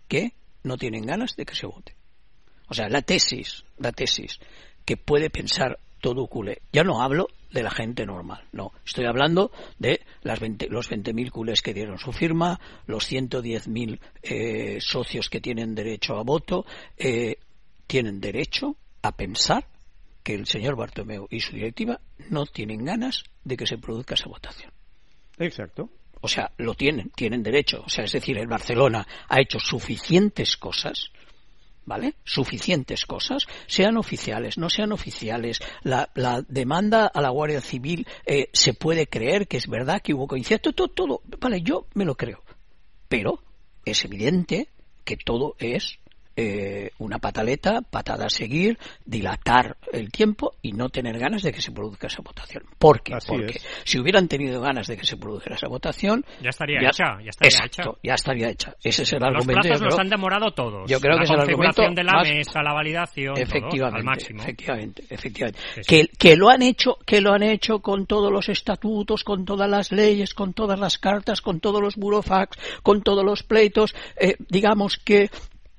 que no tienen ganas de que se vote. O sea, la tesis, la tesis que puede pensar todo culé. Ya no hablo de la gente normal, no. Estoy hablando de las veinte, los veinte mil culés que dieron su firma, los ciento diez mil eh, socios que tienen derecho a voto, eh, tienen derecho a pensar que el señor Bartomeu y su directiva no tienen ganas de que se produzca esa votación. Exacto. O sea, lo tienen, tienen derecho. O sea, es decir, el Barcelona ha hecho suficientes cosas, ¿vale? Suficientes cosas, sean oficiales, no sean oficiales. La, la demanda a la Guardia Civil eh, se puede creer que es verdad que hubo coincidencia, todo, todo, vale, yo me lo creo. Pero es evidente que todo es eh, una pataleta, patada a seguir, dilatar el tiempo y no tener ganas de que se produzca esa votación. ¿Por qué? Así Porque es. si hubieran tenido ganas de que se produjera esa votación, ya estaría ya, hecha, ya estaría exacto, hecha. ya estaría hecha. Ese es el Los argumento. plazos creo, nos han demorado todos. Yo creo la que es el argumento configuración de la más, mesa, la validación, efectivamente, todo, al máximo. Efectivamente, efectivamente. Sí, sí. Que, que lo han hecho, que lo han hecho con todos los estatutos, con todas las leyes, con todas las cartas, con todos los burofax, con todos los pleitos, eh, digamos que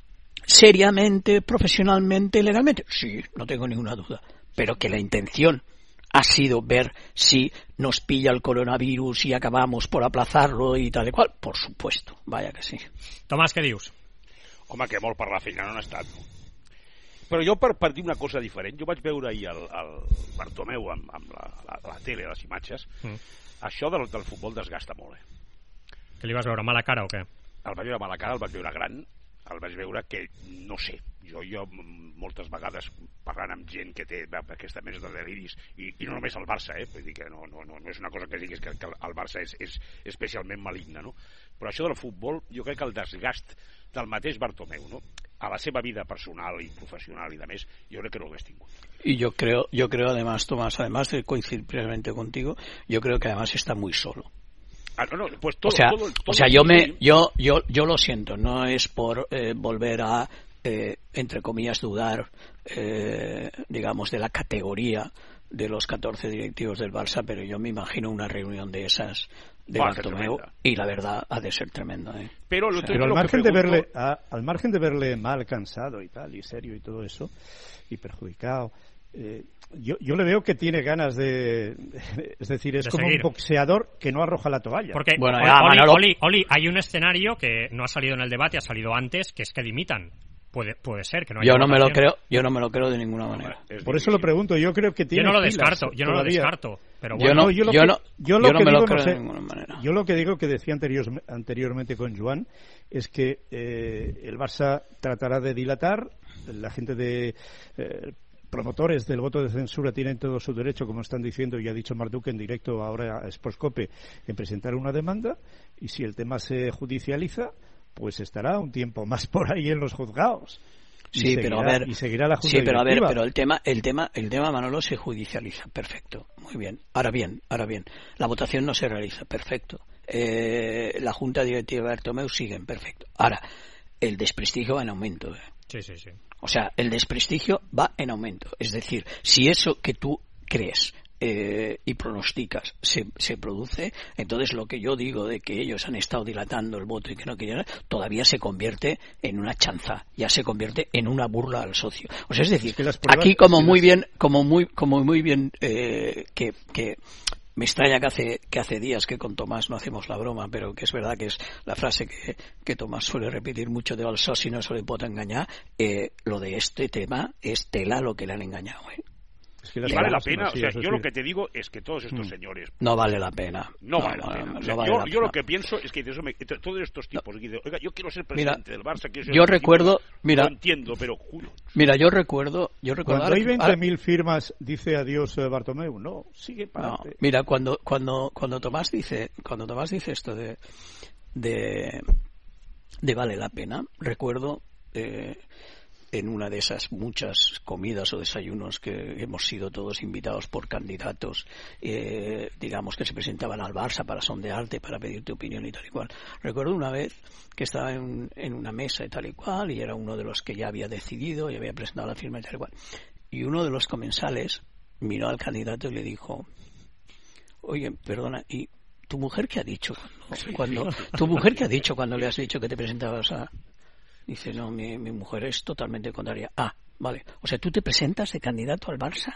seriamente, profesionalmente, legalmente. Sí, no tengo ninguna duda. Pero que la intención ha sido ver si nos pilla el coronavirus y acabamos por aplazarlo y tal y cual. Por supuesto, vaya que sí. Tomàs, què dius? Home, que molt per la feina no han estat. Però jo, per, per dir una cosa diferent, jo vaig veure ahir el, el Bartomeu amb, amb la, la, la tele, les imatges. Mm. Això del, del futbol desgasta molt, eh? Que li vas veure mala cara o què? El vaig veure mala cara, el vaig veure gran, el vaig veure que, no sé, jo, jo moltes vegades parlant amb gent que té aquesta mena de deliris, i, i no només el Barça, eh? Vull dir que no, no, no és una cosa que diguis que, que el Barça és, és especialment maligne, no? Però això del futbol, jo crec que el desgast del mateix Bartomeu, ¿no?, a la seva vida personal y profesional y demás, yo creo que no lo tingut. Y yo creo, yo creo además, Tomás, además de coincidir plenamente contigo, yo creo que además está muy solo. Ah, no, no, pues todo, o sea, todo, todo, o sea yo me, yo, yo, yo lo siento, no es por eh, volver a, eh, entre comillas, dudar, eh, digamos, de la categoría de los catorce directivos del Barça, pero yo me imagino una reunión de esas de Bartomeu y la verdad ha de ser tremendo, ¿eh? Pero, o sea, pero al margen de verle a, al margen de verle mal, cansado y tal, y serio y todo eso, y perjudicado, eh, yo, yo le veo que tiene ganas de, de es decir, es de como seguir. Un boxeador que no arroja la toalla. Porque, bueno, Oli, ya, Oli, Manolo... Oli, Oli, hay un escenario que no ha salido en el debate, ha salido antes, que es que dimitan. Puede, puede ser que no haya yo no me lo votación. creo yo no me lo creo de ninguna manera. Por eso lo pregunto, yo creo que tiene yo no lo pilas descarto yo no todavía. lo descarto pero bueno, yo no yo, lo yo que, no, yo lo yo que no me digo, lo creo no sé, de ninguna manera. Yo lo que digo, que decía anterior, anteriormente con Joan, es que eh, el Barça tratará de dilatar, la gente de eh, promotores del voto de censura tienen todo su derecho, como están diciendo y ha dicho Marduk en directo ahora a Sportscope, en presentar una demanda, y si el tema se judicializa, pues estará un tiempo más por ahí en los juzgados. Sí, seguirá, pero a ver, y seguirá la Junta sí, pero a ver, directiva. pero el tema, el tema, el tema Manolo se judicializa, perfecto, muy bien. Ahora bien, ahora bien, la votación no se realiza, perfecto. Eh, la Junta Directiva de Bartomeu sigue, perfecto. Ahora, el desprestigio va en aumento. ¿eh? Sí, sí, sí. O sea, el desprestigio va en aumento. Es decir, si eso que tú crees Eh, y pronosticas se, se produce, entonces lo que yo digo de que ellos han estado dilatando el voto y que no querían, todavía se convierte en una chanza, ya se convierte en una burla al socio. O sea, es decir, es que las pruebas, aquí como muy bien, como muy, como muy bien eh, que, que me extraña que hace, que hace días que con Tomás no hacemos la broma, pero que es verdad que es la frase que, que Tomás suele repetir mucho de el soci no se le pot enganyar, eh, lo de este tema es tela lo que le han engañado, ¿eh? Es que y vale la pena, o sea, yo lo que te digo es que todos estos señores... No vale la pena. No, no vale no, la pena. No, o sea, no vale yo, la yo pena. lo que pienso es que eso me, todos estos tipos, no. Oiga, yo quiero ser presidente mira, del Barça, quiero ser yo recuerdo, mira, lo entiendo, pero juro. Mira, yo recuerdo... Yo recuerdo cuando hay veinte mil firmas, dice adiós eh, Bartomeu, no, sigue para no, mira, cuando, cuando, cuando Tomás dice, cuando Tomás dice esto de, de, de vale la pena, recuerdo... Eh, en una de esas muchas comidas o desayunos que hemos sido todos invitados por candidatos, eh, digamos, que se presentaban al Barça para sondearte, para pedirte opinión y tal y cual. Recuerdo una vez que estaba en, en una mesa y tal y cual, y era uno de los que ya había decidido y había presentado la firma y tal y cual. Y uno de los comensales miró al candidato y le dijo, oye, perdona, ¿y tu mujer qué ha dicho? Cuando, cuando, ¿Tu mujer qué ha dicho cuando le has dicho que te presentabas a...? Dice, no, mi, mi mujer es totalmente contraria. Ah, vale. O sea, tú te presentas de candidato al Barça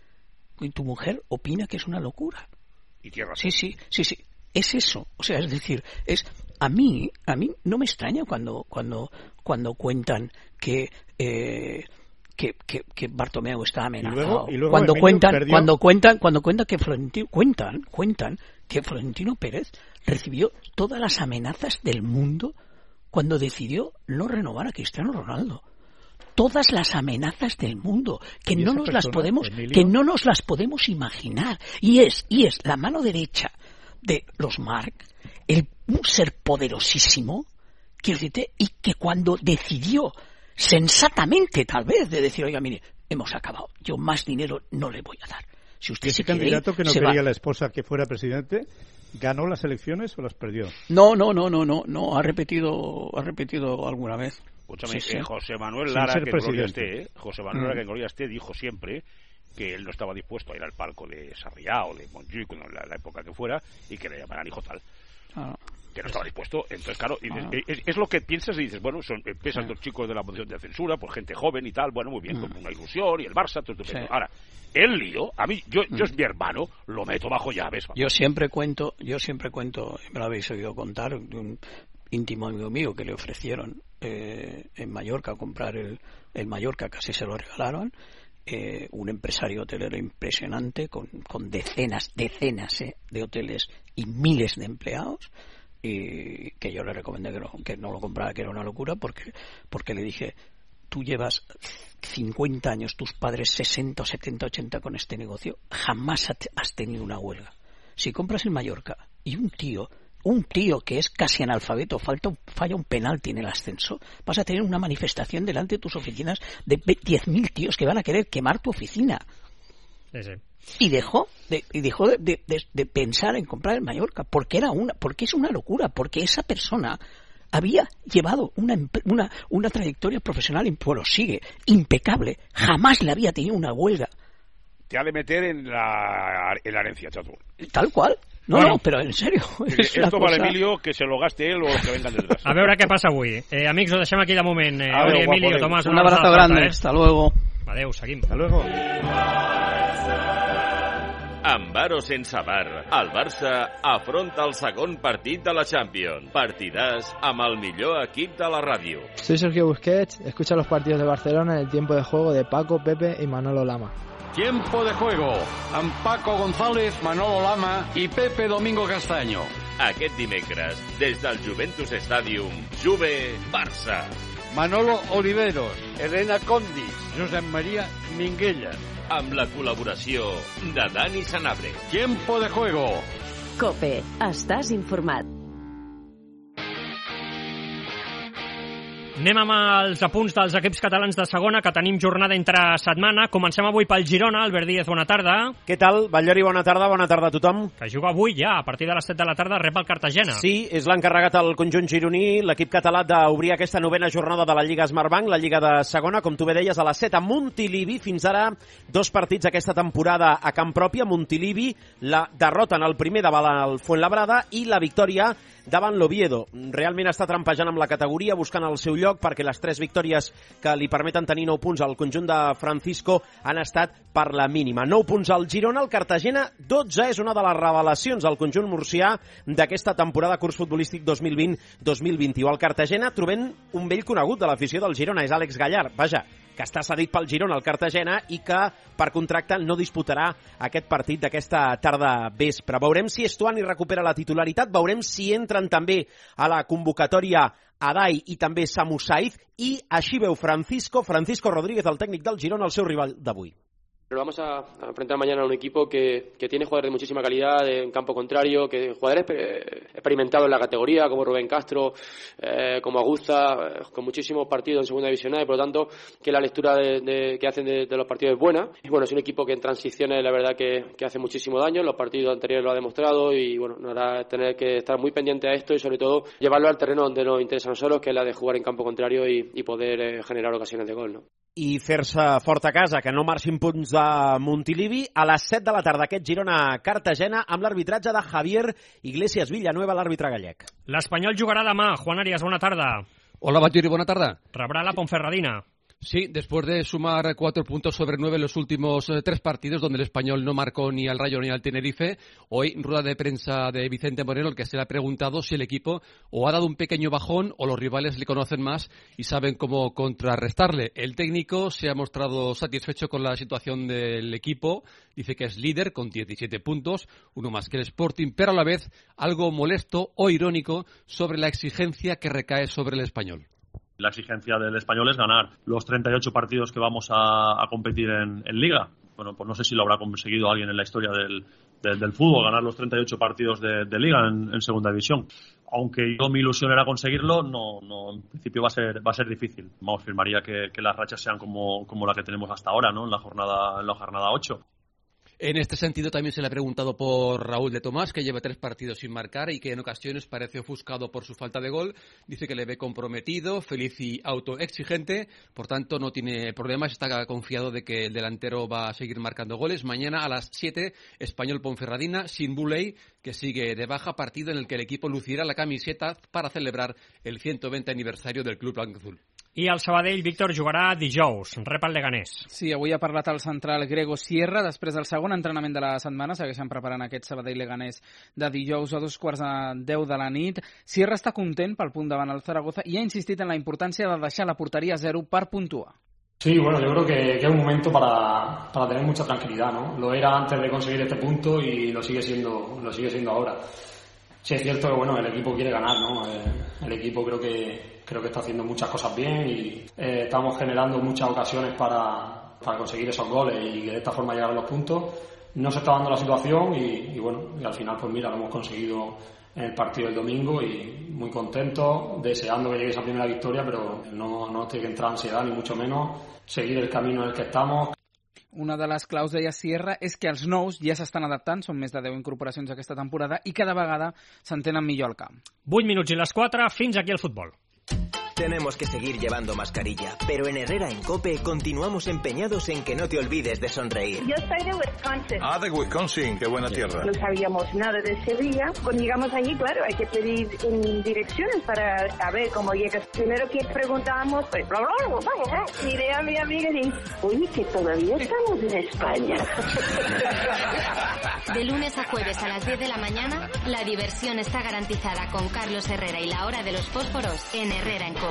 y tu mujer opina que es una locura. Y tierra. Sí, sí, sí, sí. Es eso. O sea, es decir, es a mí, a mí no me extraña cuando cuando cuando cuentan que eh, que, que, que Bartomeu está amenazado. Y luego, y luego cuando Emilio cuentan, perdió... cuando cuentan, cuando cuentan que Florentino cuentan, cuentan que Florentino Pérez recibió todas las amenazas del mundo cuando decidió no renovar a Cristiano Ronaldo. Todas las amenazas del mundo que no nos persona, las podemos Emilio? que no nos las podemos imaginar, y es y es la mano derecha de los Marc, el un ser poderosísimo, quiero decirte, y que cuando decidió sensatamente tal vez de decir, oiga, mire, hemos acabado, yo más dinero no le voy a dar. Si usted ese se candidato quiere, que no quería va. la esposa que fuera presidente, ¿ganó las elecciones o las perdió? No, no, no, no, no, no, ha repetido, ha repetido alguna vez. Escúchame, sí, sí. Eh, José Manuel Lara, que en Gloria esté, eh, José Manuel mm. Lara, que en Gloria esté, dijo siempre que él no estaba dispuesto a ir al palco de Sarriá o de Montjuïc, en la, la época que fuera, y que le llamaran hijo tal. Ah. Que no estaba dispuesto. Entonces, claro, dices, ah. es, es lo que piensas y dices, bueno, son pesan sí. dos chicos de la moción de censura, pues gente joven y tal, bueno, muy bien, mm. con una ilusión, y el Barça, todo estupendo. Sí. Ahora, el lío, a mí, yo, mm. yo es mi hermano, lo meto bajo llaves. Vamos. Yo siempre cuento, yo siempre cuento, me lo habéis oído contar, de un íntimo amigo mío que le ofrecieron eh, en Mallorca comprar el, el Mallorca, casi se lo regalaron. Eh, un empresario hotelero impresionante con, con decenas, decenas eh, de hoteles y miles de empleados, y que yo le recomendé que no, que no lo comprara, que era una locura, porque, porque le dije, tú llevas cincuenta años, tus padres sesenta, setenta, ochenta con este negocio, jamás has tenido una huelga. Si compras el Mallorca y un tío un tío que es casi analfabeto, falta un, falla un penalti en el ascenso, vas a tener una manifestación delante de tus oficinas de diez mil tíos que van a querer quemar tu oficina. Sí, sí. Y dejó, de, y dejó de, de, de, de pensar en comprar el Mallorca, porque era una, porque es una locura, porque esa persona había llevado una, una, una trayectoria profesional, bueno, sigue, impecable, jamás le había tenido una huelga. Te ha de meter en la, en la herencia, chato. Tal cual. No, bueno, no, però en sèrio. Esto para Emilio, que se lo gaste él o los que vengan detrás. A veure què passa avui. Eh, amics, ho deixem aquí de moment. Eh, Adeu, Auri, Emilio, Tomàs, un abrazo grande. Eh? Hasta luego. Adeu, seguim. Hasta luego. Amb bar o sense bar, el Barça afronta el segon partit de la Champions. Partidàs amb el millor equip de la ràdio. Soy Sergio Busquets, escucha los partidos de Barcelona en el tiempo de juego de Paco, Pepe y Manolo Lama. Tiempo de juego, amb Paco González, Manolo Lama i Pepe Domingo Castaño. Aquest dimecres, des del Juventus Stadium, Juve-Barça. Manolo Oliveros, Elena Condis, Josep María Minguella. Amb la col·laboració de Dani Sanabria. Tiempo de juego. COPE, estàs informat. Anem amb els apunts dels equips catalans de segona, que tenim jornada entre setmana. Comencem avui pel Girona. Albert Díez, bona tarda. Què tal? Batllori, bona tarda. Bona tarda a tothom. Que juga avui ja, a partir de les set de la tarda, rep el Cartagena. Sí, és l'encarregat al conjunt gironí, l'equip català, d'obrir aquesta novena jornada de la Lliga Smartbank, la Lliga de segona, com tu bé deies, a les set a Montilivi. Fins ara, dos partits aquesta temporada a camp propi. A Montilivi, la derrota en el primer davant el Fuenlabrada i la victòria davant l'Oviedo. Realment està trampejant amb la categoria, buscant el seu lloc, perquè les tres victòries que li permeten tenir nou punts al conjunt de Francisco han estat per la mínima. nou punts al Girona, el Cartagena dotze, és una de les revelacions al conjunt murcià d'aquesta temporada curs futbolístic dos mil vint dos mil vint-i-u. El Cartagena trobem un vell conegut de l'afició del Girona, és Àlex Gallard. Vaja, que està cedit pel Girona al Cartagena i que per contracte no disputarà aquest partit d'aquesta tarda vespre. Veurem si Estuani recupera la titularitat, veurem si entren també a la convocatòria Adai i també Samu Saiz, i així veu Francisco, Francisco Rodríguez, el tècnic del Girona, el seu rival d'avui. Pero vamos a enfrentar mañana a un equipo que, que tiene jugadores de muchísima calidad en campo contrario, que jugadores experimentados en la categoría, como Rubén Castro, eh, como Aguza, eh, con muchísimos partidos en segunda división, y por lo tanto que la lectura de, de, que hacen de, de los partidos es buena. Y bueno, es un equipo que en transiciones la verdad que, que hace muchísimo daño, en los partidos anteriores lo ha demostrado, y bueno, nos hará tener que estar muy pendiente a esto y sobre todo llevarlo al terreno donde nos interesa a nosotros, que es la de jugar en campo contrario y, y poder eh, generar ocasiones de gol, ¿no? I fer-se fort a casa, que no marxin punts de Montilivi. A les set de la tarda aquest Girona-Cartagena amb l'arbitratge de Javier Iglesias Villanueva, l'àrbitre gallec. L'Espanyol jugarà demà. Juan Arias, bona tarda. Hola, Batllori, bona tarda. Rebrà la Ponferradina. Sí, después de sumar cuatro puntos sobre nueve en los últimos eh, tres partidos, donde el Español no marcó ni al Rayo ni al Tenerife, hoy rueda de prensa de Vicente Moreno, el que se le ha preguntado si el equipo o ha dado un pequeño bajón o los rivales le conocen más y saben cómo contrarrestarle. El técnico se ha mostrado satisfecho con la situación del equipo, dice que es líder con diecisiete puntos, uno más que el Sporting, pero a la vez algo molesto o irónico sobre la exigencia que recae sobre el Español. La exigencia del Español es ganar los treinta y ocho partidos que vamos a, a competir en, en Liga. Bueno, pues no sé si lo habrá conseguido alguien en la historia del, del, del fútbol, ganar los treinta y ocho partidos de, de Liga en, en Segunda División. Aunque yo mi ilusión era conseguirlo, no, no, en principio va a ser, va a ser difícil. Vamos, firmaría que, que las rachas sean como, como la que tenemos hasta ahora, ¿no? En la jornada, en la jornada ocho. En este sentido también se le ha preguntado por Raúl de Tomás, que lleva tres partidos sin marcar y que en ocasiones parece ofuscado por su falta de gol. Dice que le ve comprometido, feliz y autoexigente, por tanto no tiene problemas, está confiado de que el delantero va a seguir marcando goles. Mañana a las siete, Español Ponferradina, sin Buley, que sigue de baja, partido en el que el equipo lucirá la camiseta para celebrar el ciento veinte aniversario del Club Blanc-Azul. I el Sabadell, Víctor, jugarà dijous, rep el Leganés. Sí, avui ha parlat el central Grego Sierra, després del segon entrenament de la setmana, segueixen preparant aquest Sabadell-Leganés de dijous a dos quarts de deu de la nit. Sierra està content pel punt davant el Zaragoza i ha insistit en la importància de deixar la porteria a zero per puntuar. Sí, bueno, yo creo que, que es un momento para, para tener mucha tranquilidad, ¿no? Lo era antes de conseguir este punto y lo sigue siendo, lo sigue siendo ahora. Sí, es cierto que bueno, el equipo quiere ganar, ¿no? Eh, el equipo creo que creo que está haciendo muchas cosas bien y eh, estamos generando muchas ocasiones para, para conseguir esos goles y de esta forma llegar a los puntos. No se está dando la situación y, y bueno, y al final pues mira, lo hemos conseguido en el partido del domingo y muy contento, deseando que llegue esa primera victoria, pero no, no tiene que entrar ansiedad ni mucho menos, seguir el camino en el que estamos. Una de les claus, deia Sierra, és que els nous ja s'estan adaptant, són més de deu incorporacions aquesta temporada, i cada vegada s'entenen millor al camp. vuit minuts i les quatre, fins aquí el futbol. Tenemos que seguir llevando mascarilla, pero en Herrera en COPE continuamos empeñados en que no te olvides de sonreír. Yo soy de Wisconsin. Ah, de Wisconsin, qué buena tierra. No sabíamos nada de Sevilla. Cuando llegamos allí, claro, hay que pedir en direcciones para saber cómo llegas. Primero que preguntábamos, pues, bla, bla, bla, bla, bla. Miré a mi amiga y dije, oye, que todavía estamos en España. De lunes a jueves a las diez de la mañana, la diversión está garantizada con Carlos Herrera y la hora de los fósforos en Herrera en COPE.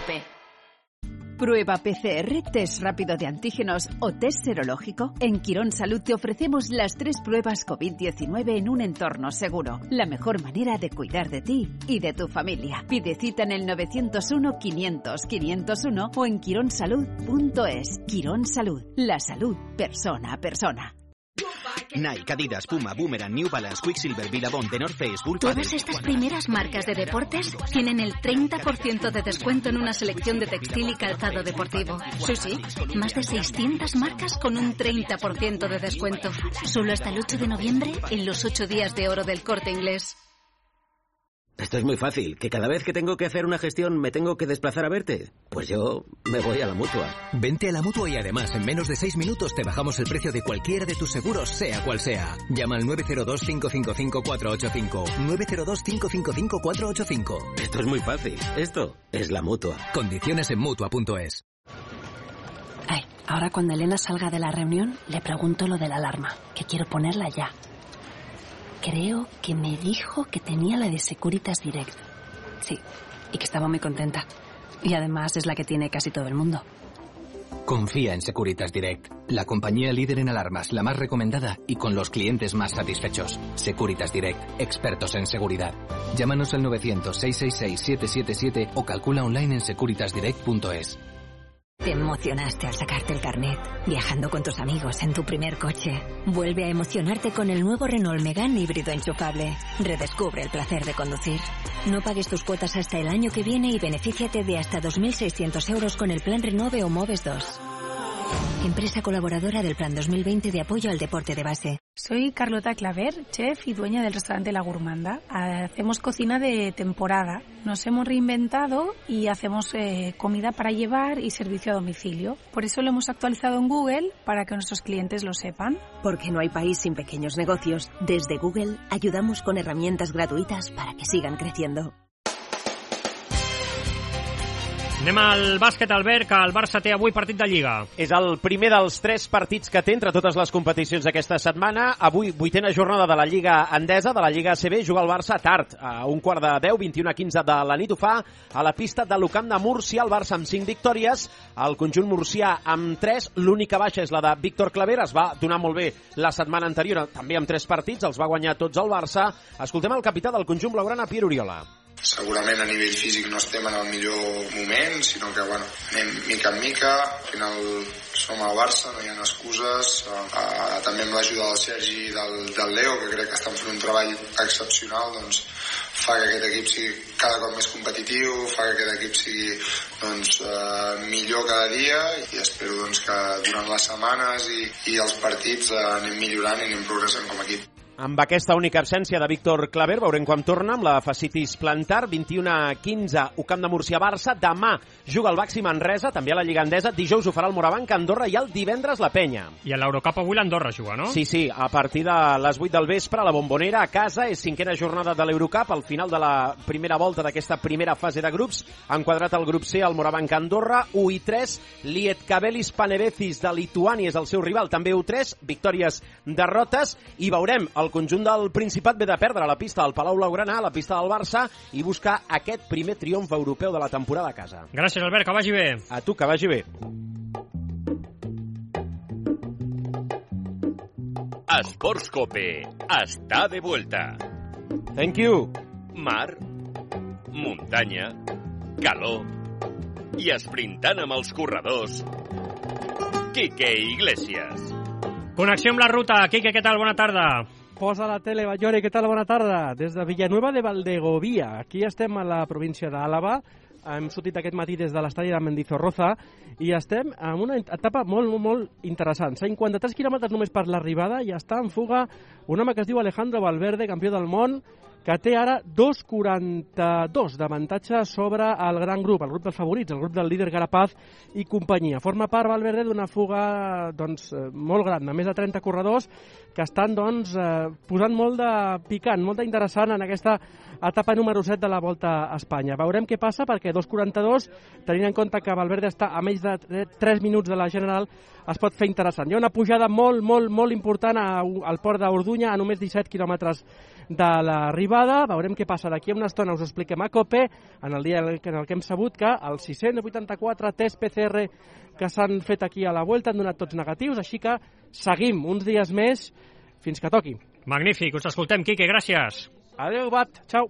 Prueba P C R, test rápido de antígenos o test serológico. En Quirón Salud te ofrecemos las tres pruebas COVID diecinueve en un entorno seguro. La mejor manera de cuidar de ti y de tu familia. Pide cita en el nueve cero uno, quinientos, quinientos uno o en quironsalud punto es. Quirón Salud, la salud persona a persona. Nike, Adidas, Puma, Boomerang, New Balance, Quicksilver, Billabong, The North Face, Bull Todas estas primeras marcas de deportes tienen el treinta por ciento de descuento en una selección de textil y calzado deportivo. Sí, sí, más de seiscientas marcas con un treinta por ciento de descuento. Solo hasta el ocho de noviembre en los ocho días de oro del Corte Inglés. Esto es muy fácil, que cada vez que tengo que hacer una gestión me tengo que desplazar a verte. Pues yo me voy a la Mutua. Vente a la Mutua y además en menos de seis minutos te bajamos el precio de cualquiera de tus seguros, sea cual sea. Llama al nueve cero dos, cinco cinco cinco, cuatro ocho cinco. nueve cero dos, cinco cinco cinco, cuatro ocho cinco. Esto es muy fácil. Esto es la Mutua. Condiciones en Mutua punto es. Ay, ahora cuando Elena salga de la reunión le pregunto lo de la alarma, que quiero ponerla ya. Creo que me dijo que tenía la de Securitas Direct. Sí, y que estaba muy contenta. Y además es la que tiene casi todo el mundo. Confía en Securitas Direct, la compañía líder en alarmas, la más recomendada y con los clientes más satisfechos. Securitas Direct, expertos en seguridad. Llámanos al novecientos, seiscientos sesenta y seis, siete siete siete o calcula online en securitas direct punto es. Te emocionaste al sacarte el carnet, viajando con tus amigos en tu primer coche. Vuelve a emocionarte con el nuevo Renault Megane híbrido enchufable. Redescubre el placer de conducir. No pagues tus cuotas hasta el año que viene y benefíciate de hasta dos mil seiscientos euros con el plan Renove o Moves dos. Empresa colaboradora del Plan dos mil veinte de apoyo al deporte de base. Soy Carlota Claver, chef y dueña del restaurante La Gourmanda. Hacemos cocina de temporada. Nos hemos reinventado y hacemos eh, comida para llevar y servicio a domicilio. Por eso lo hemos actualizado en Google para que nuestros clientes lo sepan. Porque no hay país sin pequeños negocios. Desde Google ayudamos con herramientas gratuitas para que sigan creciendo. Anem al bàsquet, Albert, que el Barça té avui partit de Lliga. És el primer dels tres partits que té entre totes les competicions d'aquesta setmana. Avui, vuitena jornada de la Lliga Endesa, de la Lliga A C B, juga el Barça tard, a un quart de deu, vint-i-una a quinze de la nit. Ho fa a la pista de l'Ucamp de Múrcia, el Barça amb cinc victòries, el conjunt murcià amb tres, l'única baixa és la de Víctor Claver, es va donar molt bé la setmana anterior, també amb tres partits, els va guanyar tots el Barça. Escoltem el capità del conjunt blaugrana, Pierre Oriola. Segurament a nivell físic no estem en el millor moment, sinó que bueno, anem mica en mica, al final som al Barça, no hi ha excuses, uh, també amb l'ajuda del Sergi i del, del Leo, que crec que estan fent un treball excepcional, doncs fa que aquest equip sigui cada cop més competitiu, fa que aquest equip sigui doncs, uh, millor cada dia, i espero doncs, que durant les setmanes i, i els partits uh, anem millorant i anem progressant com a equip. Amb aquesta única absència de Víctor Claver, veurem quan torna amb la fascitis plantar. vint-i-una a quinze, Ucamp de Múrcia-Barça. Demà juga el Baxi Manresa, també a la Lliga Endesa. Dijous ho farà el Morabanc, Andorra, i el divendres la Penya. I a l'Eurocup avui l'Andorra juga, no? Sí, sí, a partir de les vuit del vespre, a la Bombonera, a casa. És cinquena jornada de l'Eurocup, al final de la primera volta d'aquesta primera fase de grups. Ha enquadrat el grup C, el Morabanc Andorra, u i tres. Lietkabelis Panevecis de Lituània és el seu rival, també u tres. Victòries, derrotes, i veurem el conjunt del Principat ve de perdre a la pista del Palau Blaugrana, a la pista del Barça, i buscar aquest primer triomf europeu de la temporada a casa. Gràcies, Albert, que vagi bé. A tu, que vagi bé. Esports Cope està de vuelta. Thank you. Mar, muntanya, calor i esprintant amb els corredors, Quique Iglesias. Connexió amb la ruta. Quique, què tal? Bona tarda. Posa la tele, Ballori, què tal? Bona tarda. Des de Villanueva de Valdegovía. Aquí estem a la província d'Àlava. Hem sortit aquest matí des de l'estadi de Mendizorroza i estem en una etapa molt, molt, molt interessant. cinquanta-tres quilòmetres només per l'arribada i està en fuga un home que es diu Alejandro Valverde, campió del món, que té ara dos quaranta-dos d'avantatge sobre el gran grup, el grup dels favorits, el grup del líder Carapaz i companyia. Forma part Valverde d'una fuga doncs, molt gran, de més de trenta corredors, que estan doncs, posant molt de picant, molt d'interessant en aquesta etapa número set de la Volta a Espanya. Veurem què passa, perquè dos quaranta-dos, tenint en compte que Valverde està a menys de tres minuts de la General, es pot fer interessant. Hi ha una pujada molt, molt, molt important al port d'Orduña, a només disset quilòmetres de l'arribada. Veurem què passa. D'aquí a una estona us ho expliquem a COPE, en el dia en el que hem sabut que els sis-cents vuitanta-quatre tests P C R que s'han fet aquí a la Vuelta han donat tots negatius, així que seguim uns dies més fins que toqui. Magnífic, us escoltem, Quique, gràcies. Adéu, Bat, xau.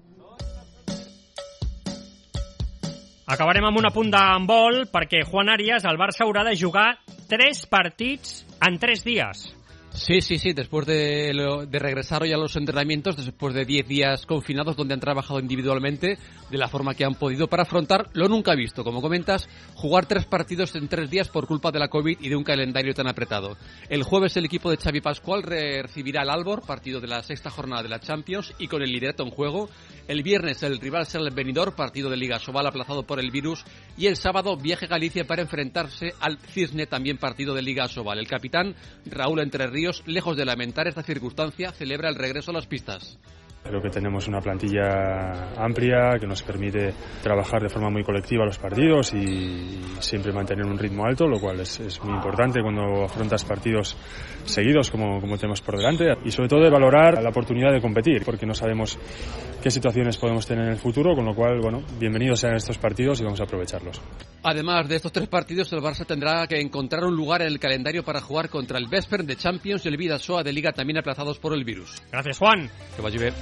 Acabarem amb un apunt d'handbol, perquè Juan Arias, el Barça haurà de jugar tres partits en tres días. Sí, sí, sí, después de, lo, de regresar hoy a los entrenamientos, después de diez días confinados donde han trabajado individualmente de la forma que han podido para afrontar lo nunca visto. Como comentas, jugar tres partidos en tres días por culpa de la COVID y de un calendario tan apretado. El jueves el equipo de Xavi Pascual recibirá al Albor, partido de la sexta jornada de la Champions y con el liderato en juego. El viernes el rival será el Benidorm, partido de Liga Sobal aplazado por el virus. Y el sábado viaje a Galicia para enfrentarse al Cisne, también partido de Liga Sobal. El capitán Raúl Entre Ríos, lejos de lamentar esta circunstancia, celebra el regreso a las pistas. Creo que tenemos una plantilla amplia que nos permite trabajar de forma muy colectiva los partidos y siempre mantener un ritmo alto, lo cual es, es muy importante cuando afrontas partidos seguidos como, como tenemos por delante, y sobre todo de valorar la oportunidad de competir, porque no sabemos qué situaciones podemos tener en el futuro, con lo cual, bueno, bienvenidos sean estos partidos y vamos a aprovecharlos. Además de estos tres partidos, el Barça tendrá que encontrar un lugar en el calendario para jugar contra el Vespern de Champions y el Bidasoa de Liga, también aplazados por el virus. Gràcies, Juan. Que vagi bé.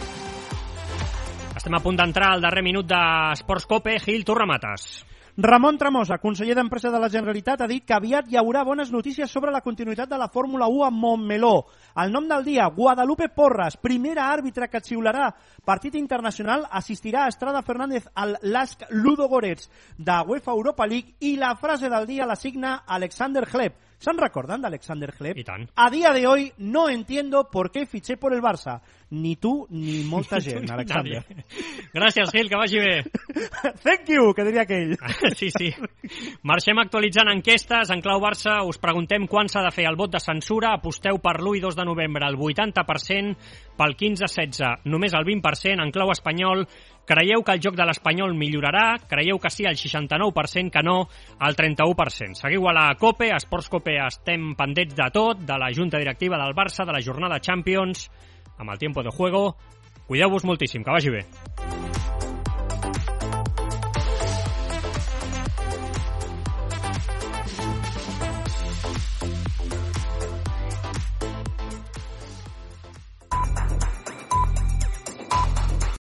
Estem a punt d'entrar al darrer minut d'Esports Cope. Gil, tu remates. Ramon Tremosa, conseller d'Empresa de la Generalitat, ha dit que aviat hi haurà bones notícies sobre la continuïtat de la Fórmula u a Montmeló. El nom del dia, Guadalupe Porras, primera àrbitre que xiularà partit internacional, assistirà a Estrada Fernández al Lask Ludogorets de UEFA Europa League, i la frase del dia la signa Alexander Hleb. ¿Se'n recorden de Alexander Hleb? I tant. A día de hoy no entiendo por qué fiché por el Barça. Ni tu ni molta gent, Alexander. Gràcies, Gil, que vagi bé. Thank you, que diria aquell. Sí, sí. Marxem actualitzant enquestes. En clau Barça us preguntem quan s'ha de fer el vot de censura. Aposteu per l'u i dos de novembre el vuitanta per cent, pel quinze setze només el vint per cent. En clau espanyol, Creieu que el joc de l'Espanyol millorarà? Creieu que sí al seixanta-nou per cent, que no al trenta-u per cent. Seguiu a la COPE, a Esports COPE estem pendents de tot, de la junta directiva del Barça, de la jornada Champions, amb el tiempo de juego. Cuideu-vos moltíssim, que vagi bé.